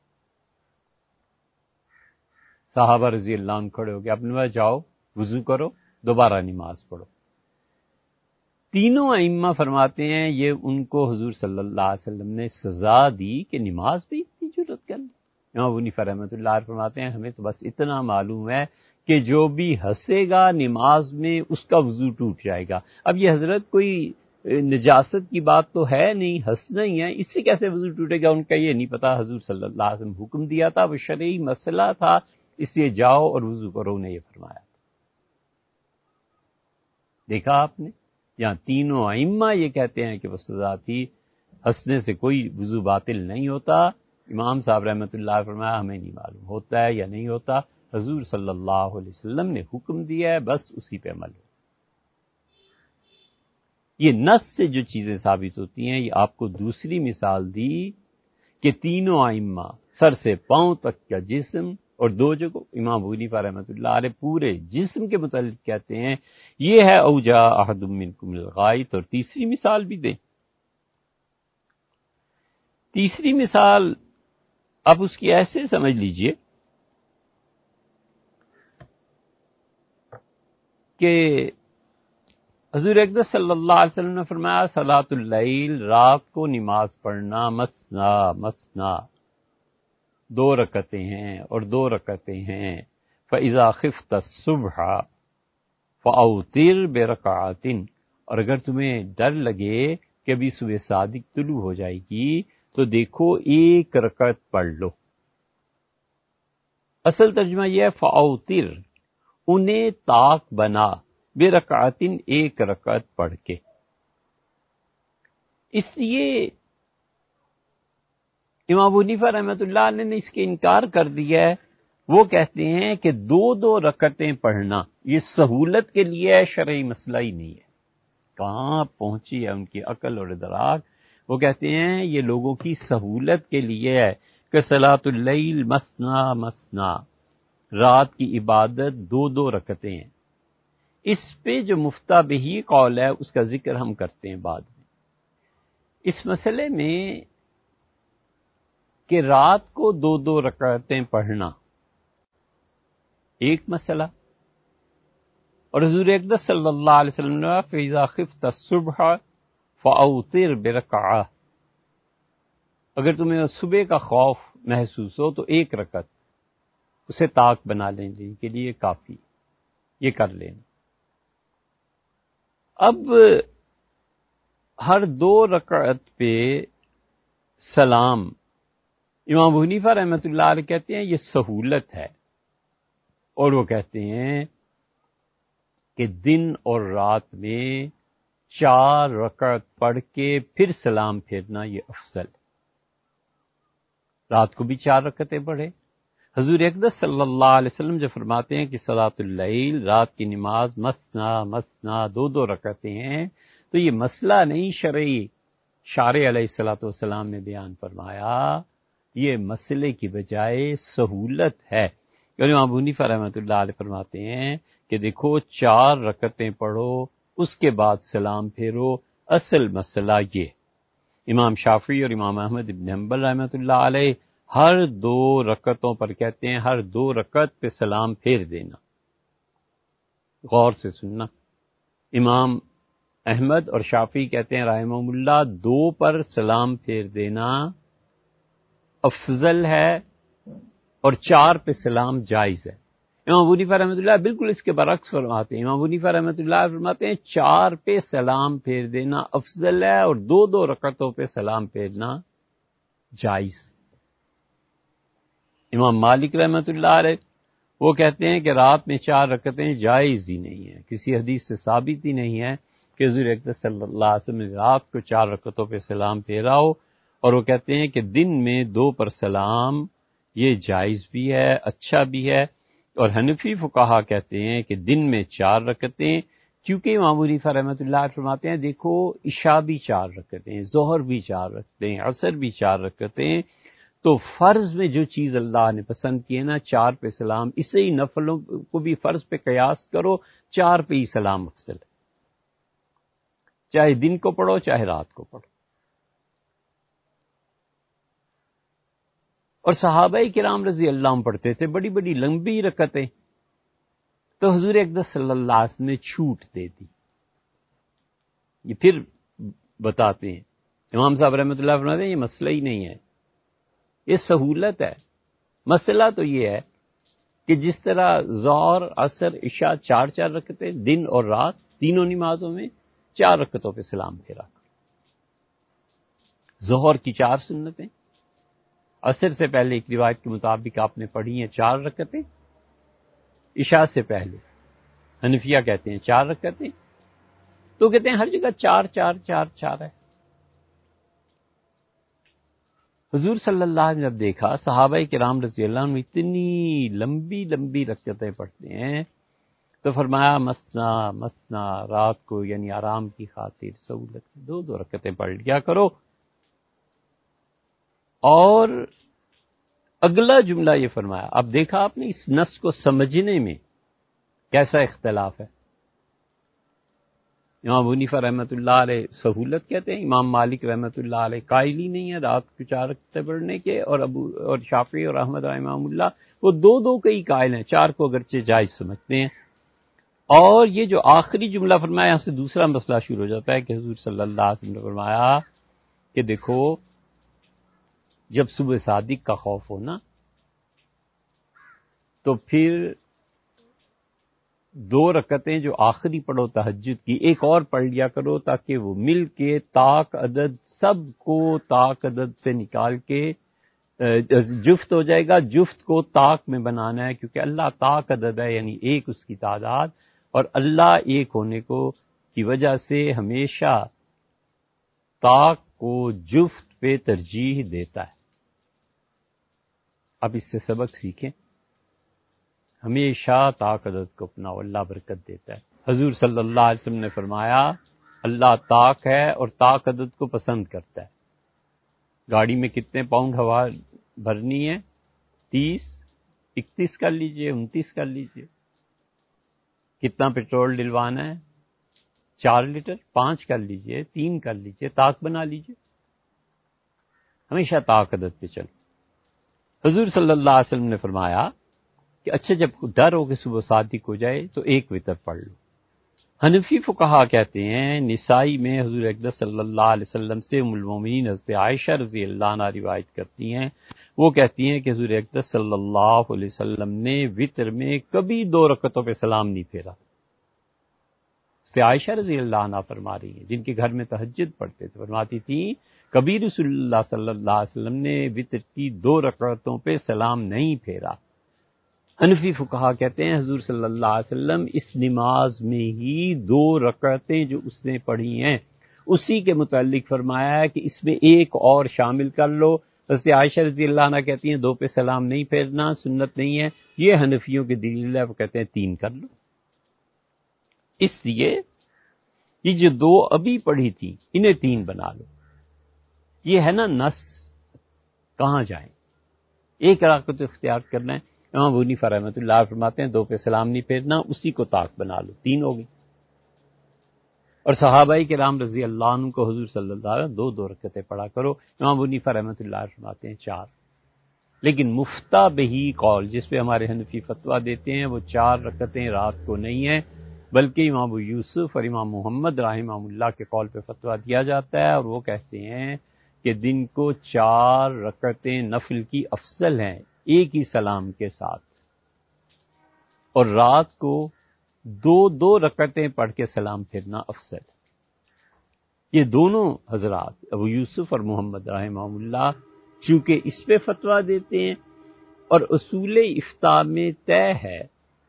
صحابہ رضی اللہ عنہ کھڑے ہو گئے، آپ نے کہا جاؤ وضو کرو، دوبارہ نماز پڑھو. تینوں ائمہ فرماتے ہیں یہ ان کو حضور صلی اللہ علیہ وسلم نے سزا دی کہ نماز بھی اتنی جرأت کر لی. امام ابو حنیفہ رحمۃ اللہ علیہ فرماتے ہیں ہمیں تو بس اتنا معلوم ہے کہ جو بھی ہنسے گا نماز میں اس کا وضو ٹوٹ جائے گا. اب یہ حضرت کوئی نجاست کی بات تو ہے نہیں، ہنسنا ہی ہے، اس سے کیسے وضو ٹوٹے گا؟ ان کا یہ نہیں پتا حضور صلی اللہ علیہ وسلم حکم دیا تھا، وہ شرعی مسئلہ تھا، اس لیے جاؤ اور وضو کرو، نے یہ فرمایا۔ دیکھا آپ نے، یہاں تینوں ائمہ یہ کہتے ہیں کہ وہ سزا تھی، ہنسنے سے کوئی وضو باطل نہیں ہوتا۔ امام صاحب رحمۃ اللہ فرمایا ہمیں نہیں معلوم ہوتا ہے یا نہیں ہوتا، حضور صلی اللہ علیہ وسلم نے حکم دیا ہے، بس اسی پہ عمل ہو۔ یہ نص سے جو چیزیں ثابت ہوتی ہیں، یہ آپ کو دوسری مثال دی کہ تینوں ائمہ سر سے پاؤں تک کا جسم، اور دو جگہ امام ابو حنیفہ رحمۃ اللہ علیہ پورے جسم کے متعلق کہتے ہیں یہ ہے اوجا احد منکم الغائط، اور تیسری مثال بھی دیں۔ تیسری مثال آپ اس کی ایسے سمجھ لیجئے کہ حضور اقدس صلی اللہ علیہ وسلم نے فرمایا صلاۃ اللیل، رات کو نماز پڑھنا، مثنا مثنا، 2 رکعتیں ہیں اور 2 رکعتیں ہیں، فَإِذَا خِفْتَ الصُّبْحَ فَأَوْتِرْ بِرَكَعَةٍ، اور اگر تمہیں ڈر لگے کہ ابھی صبح صادق طلوع ہو جائے گی تو دیکھو 1 رکعت پڑھ لو۔ اصل ترجمہ یہ ہے فَأَوْتِرْ، انہیں طاق بنا، بِرَكَعَةٍ، 1 رکعت پڑھ کے۔ اس لیے امام ابو حنیفہ رحمۃ اللہ علیہ نے اس کے انکار کر دیا ہے، وہ کہتے ہیں کہ 2 رکعتیں پڑھنا یہ سہولت کے لیے ہے، شرعی مسئلہ ہی نہیں ہے۔ کہاں پہنچی ہے ان کی عقل اور ادراک؟ وہ کہتے ہیں یہ لوگوں کی سہولت کے لیے ہے کہ صلاۃ اللیل مثنا مثنا، رات کی عبادت 2 رکعتیں ہیں۔ اس پہ جو مفتہ بہی قول ہے اس کا ذکر ہم کرتے ہیں بعد میں۔ اس مسئلے میں کہ رات کو 2 رکعتیں پڑھنا ایک مسئلہ، اور حضور اقدس صلی اللہ علیہ وسلم نے فَإِذَا خِفْتَ الصُّبْحَ فَأَوْتِرْ بِرَكَعَةٍ، اگر تمہیں صبح کا خوف محسوس ہو تو 1 رکعت اسے طاق بنا لینے کے لیے کافی، یہ کر لینا۔ اب ہر 2 رکعت پہ سلام، امام ابو حنیفہ رحمۃ اللہ علیہ کہتے ہیں یہ سہولت ہے، اور وہ کہتے ہیں کہ دن اور رات میں 4 رکعت پڑھ کے پھر سلام پھیرنا یہ افضل ہے۔ رات کو بھی 4 رکعتیں پڑھے۔ حضور اقدس صلی اللہ علیہ وسلم جو فرماتے ہیں کہ صلاۃ اللیل، رات کی نماز مثنا مثنا، 2 رکعتیں ہیں، تو یہ مسئلہ نہیں شرعی شارع علیہ الصلوۃ والسلام نے بیان فرمایا، یہ مسئلے کی بجائے سہولت ہے۔ اور امام ابو حنیفہ رحمۃ اللہ علیہ فرماتے ہیں کہ دیکھو 4 رکعتیں پڑھو، اس کے بعد سلام پھیرو، اصل مسئلہ یہ۔ امام شافعی اور امام احمد بن حنبل رحمۃ اللہ علیہ ہر 2 رکعتوں پر کہتے ہیں ہر 2 رکعت پہ سلام پھیر دینا۔ غور سے سننا، امام احمد اور شافعی کہتے ہیں رحمہم اللہ 2 پر سلام پھیر دینا افضل ہے، اور 4 پہ سلام جائز ہے۔ امام ابو حنیفہ رحمۃ اللہ بالکل اس کے برعکس فرماتے ہیں۔ امام ابو حنیفہ رحمۃ اللہ فرماتے ہیں 4 پہ سلام پھیر دینا افضل ہے، اور 2 رکعتوں پہ سلام پھیرنا جائز۔ امام مالک رحمۃ اللہ علیہ وہ کہتے ہیں کہ رات میں 4 رکعتیں جائز ہی نہیں ہیں، کسی حدیث سے ثابت ہی نہیں ہے کہ حضور اقدس صلی اللہ علیہ وسلم نے رات کو 4 رکعتوں پہ سلام پھیرا ہو، اور وہ کہتے ہیں کہ دن میں 2 پر سلام یہ جائز بھی ہے، اچھا بھی ہے۔ اور حنفی فقہا کہتے ہیں کہ دن میں 4 رکعتیں، کیونکہ امام ابو حنیفہ رحمۃ اللہ فرماتے ہیں دیکھو عشاء بھی 4 رکعتیں، ظہر بھی 4 رکعتیں، عصر بھی 4 رکعتیں، تو فرض میں جو چیز اللہ نے پسند کی ہے نا 4 پہ سلام، اسے ہی نفلوں کو بھی فرض پہ قیاس کرو، 4 پہ ہی سلام افضل ہے، چاہے دن کو پڑھو چاہے رات کو پڑھو۔ اور صحابہ کرام رضی اللہ عنہم پڑھتے تھے بڑی بڑی لمبی رکعتیں، تو حضور اقدس صلی اللہ علیہ وسلم نے چھوٹ دے دی۔ یہ پھر بتاتے ہیں امام صاحب رحمۃ اللہ فرماتے ہیں یہ مسئلہ ہی نہیں ہے، یہ سہولت ہے۔ مسئلہ تو یہ ہے کہ جس طرح ظہر عصر عشاء 4 رکعتیں دن اور رات تینوں نمازوں میں 4 رکعتوں پہ سلام پھیرا کرو۔ ظہر کی 4 سنتیں، عصر سے پہلے ایک روایت کے مطابق آپ نے پڑھی ہیں 4 رکعتیں، عشاء سے پہلے حنفیہ کہتے ہیں 4 رکعتیں، تو کہتے ہیں ہر جگہ 4 4 4 4 ہے۔ حضور صلی اللہ علیہ وسلم نے دیکھا صحابہ کرام رضی اللہ عنہ اتنی لمبی لمبی رکعتیں پڑھتے ہیں تو فرمایا مسنا مسنا، رات کو یعنی آرام کی خاطر سہولت 2 رکعتیں پڑھ لیا کرو۔ اور اگلا جملہ یہ فرمایا، اب دیکھا آپ نے اس نص کو سمجھنے میں کیسا اختلاف ہے۔ امام ابو حنیفہ رحمۃ اللہ علیہ سہولت کہتے ہیں، امام مالک رحمۃ اللہ علیہ قائل ہی نہیں ہے رات کو 4 رکعتیں پڑھنے کے، اور شافعی اور احمد رحمہ اللہ وہ 2 کے ہی قائل ہیں، 4 کو اگرچہ جائز سمجھتے ہیں۔ اور یہ جو آخری جملہ فرمایا، یہاں سے دوسرا مسئلہ شروع ہو جاتا ہے کہ حضور صلی اللہ علیہ وسلم نے فرمایا کہ دیکھو جب صبح صادق کا خوف ہو نا تو پھر 2 رکعتیں جو آخری پڑھو تہجد کی ایک اور پڑھ لیا کرو، تاکہ وہ مل کے طاق عدد سب کو طاق عدد سے نکال کے جفت ہو جائے گا۔ جفت کو طاق میں بنانا ہے، کیونکہ اللہ طاق عدد ہے، یعنی ایک اس کی تعداد، اور اللہ ایک ہونے کو کی وجہ سے ہمیشہ طاق کو جفت پہ ترجیح دیتا ہے۔ اب اس سے سبق سیکھیں، ہمیشہ طاق عدد کو اپناؤ، اللہ برکت دیتا ہے۔ حضور صلی اللہ علیہ وسلم نے فرمایا اللہ طاق ہے اور طاق عدد کو پسند کرتا ہے۔ گاڑی میں کتنے پاؤنڈ ہوا بھرنی ہے؟ 30، 31 کر لیجئے، 29 کر لیجئے۔ کتنا پیٹرول ڈلوانا ہے؟ 4 لیٹر، 5 کر لیجئے، 3 کر لیجئے، طاق بنا لیجئے۔ ہمیشہ طاق عدد پہ چلو۔ حضور صلی اللہ علیہ وسلم نے فرمایا کہ اچھا جب ڈر ہو کہ صبح صادق ہو جائے تو 1 وتر پڑھ لو۔ حنفی فقہا کہتے ہیں، نسائی میں حضور اقدس صلی اللہ علیہ وسلم سے ام المومنین حضرت عائشہ رضی اللہ عنہا روایت کرتی ہیں، وہ کہتی ہیں کہ حضور اقدس صلی اللہ علیہ وسلم نے وتر میں کبھی 2 رکعتوں پہ سلام نہیں پھیرا۔ حضرت عائشہ رضی اللہ عنہا فرما رہی ہیں، جن کے گھر میں تہجد پڑھتے تھے، فرماتی تھیں کبھی رسول اللہ صلی اللہ علیہ وسلم نے وتر کی 2 رکعتوں پہ سلام نہیں پھیرا۔ حنفی فقہا کہتے ہیں حضور صلی اللہ علیہ وسلم اس نماز میں ہی 2 رکعتیں جو اس نے پڑھی ہیں اسی کے متعلق فرمایا ہے کہ اس میں ایک اور شامل کر لو۔ حضرت عائشہ رضی اللہ عنہ کہتی ہیں 2 پہ سلام نہیں پھیرنا سنت نہیں ہے، یہ حنفیوں کی دلیل ہے، وہ کہتے ہیں 3 کر لو۔ اس لیے یہ جو 2 ابھی پڑھی تھی انہیں 3 بنا لو۔ یہ ہے نا نس، کہاں جائیں؟ ایک رکعت اختیار کرنا ہے۔ امام ابو حنیفہ رحمۃ اللہ فرماتے ہیں 2 پہ سلام نہیں پھیرنا، اسی کو طاق بنا لو، 3 ہوگی۔ اور صحابہ کرام رضی اللہ عنہ کو حضور صلی اللہ علیہ وسلم 2 رکعتیں پڑھا کرو۔ امام ابو حنیفہ رحمۃ اللہ فرماتے ہیں 4۔ لیکن مفتہ بہی قول جس پہ ہمارے حنفی فتویٰ دیتے ہیں وہ 4 رکعتیں رات کو نہیں ہیں، بلکہ امام ابو یوسف اور امام محمد رحمہ اللہ کے قول پہ فتویٰ دیا جاتا ہے، اور وہ کہتے ہیں کہ دن کو 4 رکعتیں نفل کی افضل ہیں ایک ہی سلام کے ساتھ، اور رات کو 2 رکعتیں پڑھ کے سلام پھرنا افضل ہے۔ یہ دونوں حضرات ابو یوسف اور محمد رحمہ اللہ چونکہ اس پہ فتویٰ دیتے ہیں، اور اصول افتاء میں طے ہے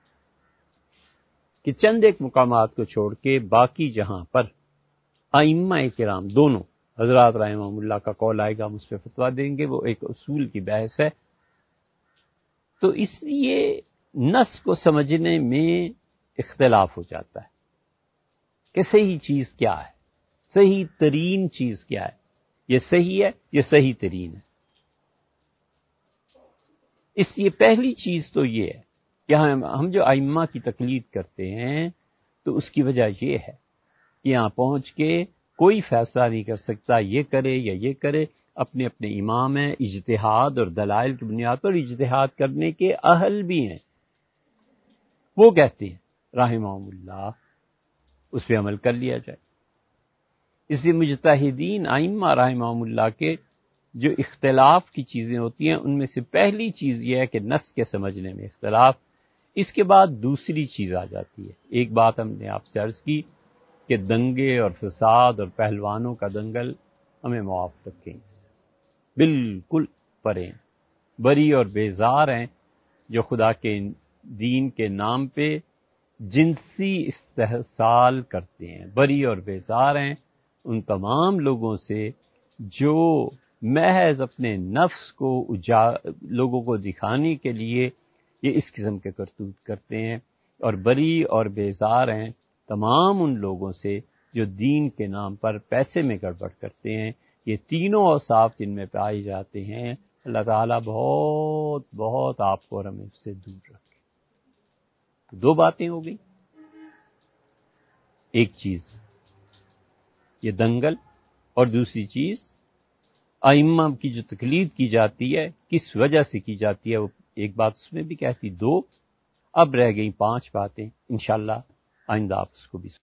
کہ چند ایک مقامات کو چھوڑ کے باقی جہاں پر ائمہ کرام دونوں حضرات رحمہ اللہ کا قول آئے گا ہم اس پہ فتویٰ دیں گے، وہ ایک اصول کی بحث ہے۔ تو اس لیے نص کو سمجھنے میں اختلاف ہو جاتا ہے کہ صحیح چیز کیا ہے، صحیح ترین چیز کیا ہے، یہ صحیح ہے، یہ صحیح ترین ہے۔ اس لیے پہلی چیز تو یہ ہے کہ ہم جو ائمہ کی تقلید کرتے ہیں تو اس کی وجہ یہ ہے کہ یہاں پہنچ کے کوئی فیصلہ نہیں کر سکتا یہ کرے یا یہ کرے، اپنے اپنے امام ہیں، اجتہاد اور دلائل کی بنیاد پر اجتہاد کرنے کے اہل بھی ہیں، وہ کہتے ہیں رحمہ اللہ اس پہ عمل کر لیا جائے۔ اس لیے مجتہدین ائمہ رحمہ اللہ کے جو اختلاف کی چیزیں ہوتی ہیں ان میں سے پہلی چیز یہ ہے کہ نص کے سمجھنے میں اختلاف، اس کے بعد دوسری چیز آ جاتی ہے۔ ایک بات ہم نے آپ سے عرض کی کہ دنگے اور فساد اور پہلوانوں کا دنگل ہمیں معاف رکھیں، بالکل پرے بری اور بیزار ہیں جو خدا کے دین کے نام پہ جنسی استحصال کرتے ہیں، بری اور بیزار ہیں ان تمام لوگوں سے جو محض اپنے نفس کو لوگوں کو دکھانے کے لیے یہ اس قسم کے کرتوت کرتے ہیں، اور بری اور بیزار ہیں تمام ان لوگوں سے جو دین کے نام پر پیسے میں گڑبڑ کرتے ہیں۔ یہ تینوں اوصاف جن میں پائے جاتے ہیں، اللہ تعالیٰ بہت بہت آپ کو اور ہمیں اس سے دور رکھے۔ تو دو باتیں ہو گئی، ایک چیز یہ دنگل، اور دوسری چیز ائمہ کی جو تقلید کی جاتی ہے کس وجہ سے کی جاتی ہے، وہ ایک بات اس میں بھی کہتی، دو اب رہ گئی 5 باتیں، انشاءاللہ آئندہ آپ اس کو بھی